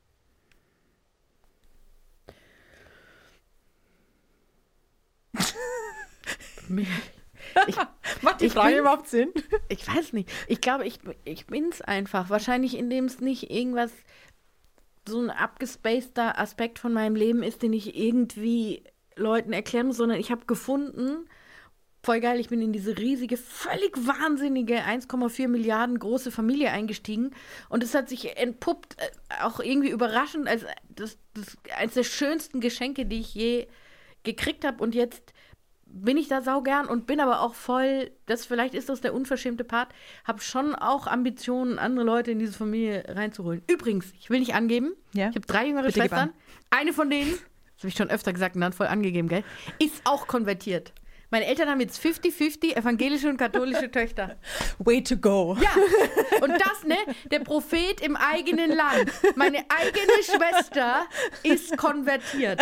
Macht die Frage überhaupt Sinn? Ich weiß nicht. Ich glaube, ich bin's einfach. Wahrscheinlich, indem es nicht irgendwas, so ein abgespaceder Aspekt von meinem Leben ist, den ich irgendwie Leuten erklären muss, sondern ich habe gefunden, voll geil, ich bin in diese riesige, völlig wahnsinnige 1,4 Milliarden große Familie eingestiegen und es hat sich entpuppt, auch irgendwie überraschend, als das eines der schönsten Geschenke, die ich je gekriegt habe, und jetzt bin ich da saugern und bin aber auch voll, vielleicht ist das der unverschämte Part, habe schon auch Ambitionen, andere Leute in diese Familie reinzuholen. Übrigens, ich will nicht angeben, Ja. ich habe 3 jüngere Bitte gib Schwestern, eine von denen, das habe ich schon öfter gesagt und dann voll angegeben, gell, ist auch konvertiert. Meine Eltern haben jetzt 50-50 evangelische und katholische Töchter. Way to go. Ja, und das, ne, der Prophet im eigenen Land. Meine eigene Schwester ist konvertiert.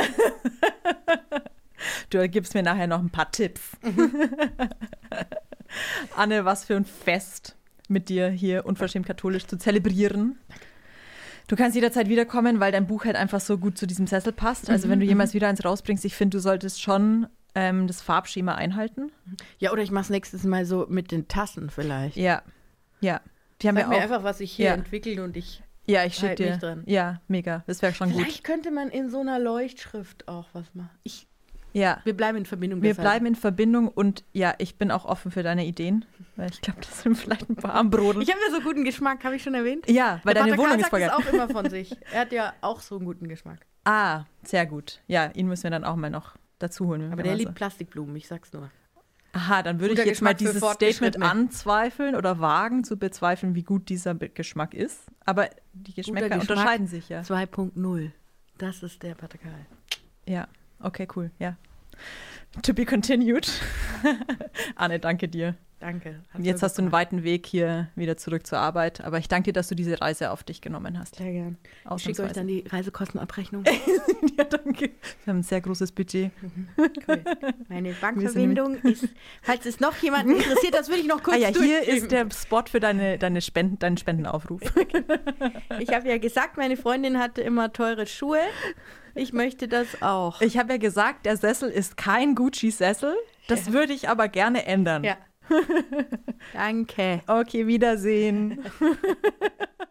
Du gibst mir nachher noch ein paar Tipps. Anne, was für ein Fest mit dir hier unverschämt katholisch zu zelebrieren. Du kannst jederzeit wiederkommen, weil dein Buch halt einfach so gut zu diesem Sessel passt. Also wenn du jemals wieder eins rausbringst, ich finde, du solltest schon das Farbschema einhalten. Ja, oder ich mache es nächstes Mal so mit den Tassen vielleicht. Ja, ja. Die haben Sag wir mir auch. einfach, was ich hier Ja. entwickle und ich Ja, ich schicke halt dir. mich dran. Ja, mega. Das wäre schon Vielleicht gut. könnte man in so einer Leuchtschrift auch was machen. Ja. Wir bleiben in Verbindung. Wir deshalb. bleiben in Verbindung und ja, ich bin auch offen für deine Ideen, weil ich glaube, das sind vielleicht ein paar Armbrodeln. Ich habe ja so guten Geschmack, habe ich schon erwähnt. Ja, weil Der deine Pater Wohnung Karl ist voll sagt geil. es auch immer von sich. Er hat ja auch so einen guten Geschmack. Ah, sehr gut. Ja, ihn müssen wir dann auch mal noch dazu holen. Aber der liebt Plastikblumen, ich sag's nur. Aha, dann würde ich Guter jetzt mal Geschmack für dieses Statement Fortgeschrittene. anzweifeln oder wagen zu bezweifeln, wie gut dieser Geschmack ist. Aber die Geschmäcker Geschmack. unterscheiden sich ja. 2.0. Das ist der Pater Karl. Ja, okay, cool. Ja. To be continued. Anne, danke dir. Danke. Jetzt hast du einen weiten Weg hier wieder zurück zur Arbeit, aber ich danke dir, dass du diese Reise auf dich genommen hast. Sehr gern. Ich schicke euch Ausnahmsweise. dann die Reisekostenabrechnung. Ja, danke. Wir haben ein sehr großes Budget. Cool. Meine Bankverbindung ist, falls es noch jemanden interessiert, das würde ich noch kurz Hier durchgeben. ist der Spot für deinen Spendenaufruf. Ich habe ja gesagt, meine Freundin hatte immer teure Schuhe. Ich möchte das auch. Ich habe ja gesagt, der Sessel ist kein Gucci-Sessel. Das würde ich aber gerne ändern. Ja. Danke. Okay, Wiedersehen.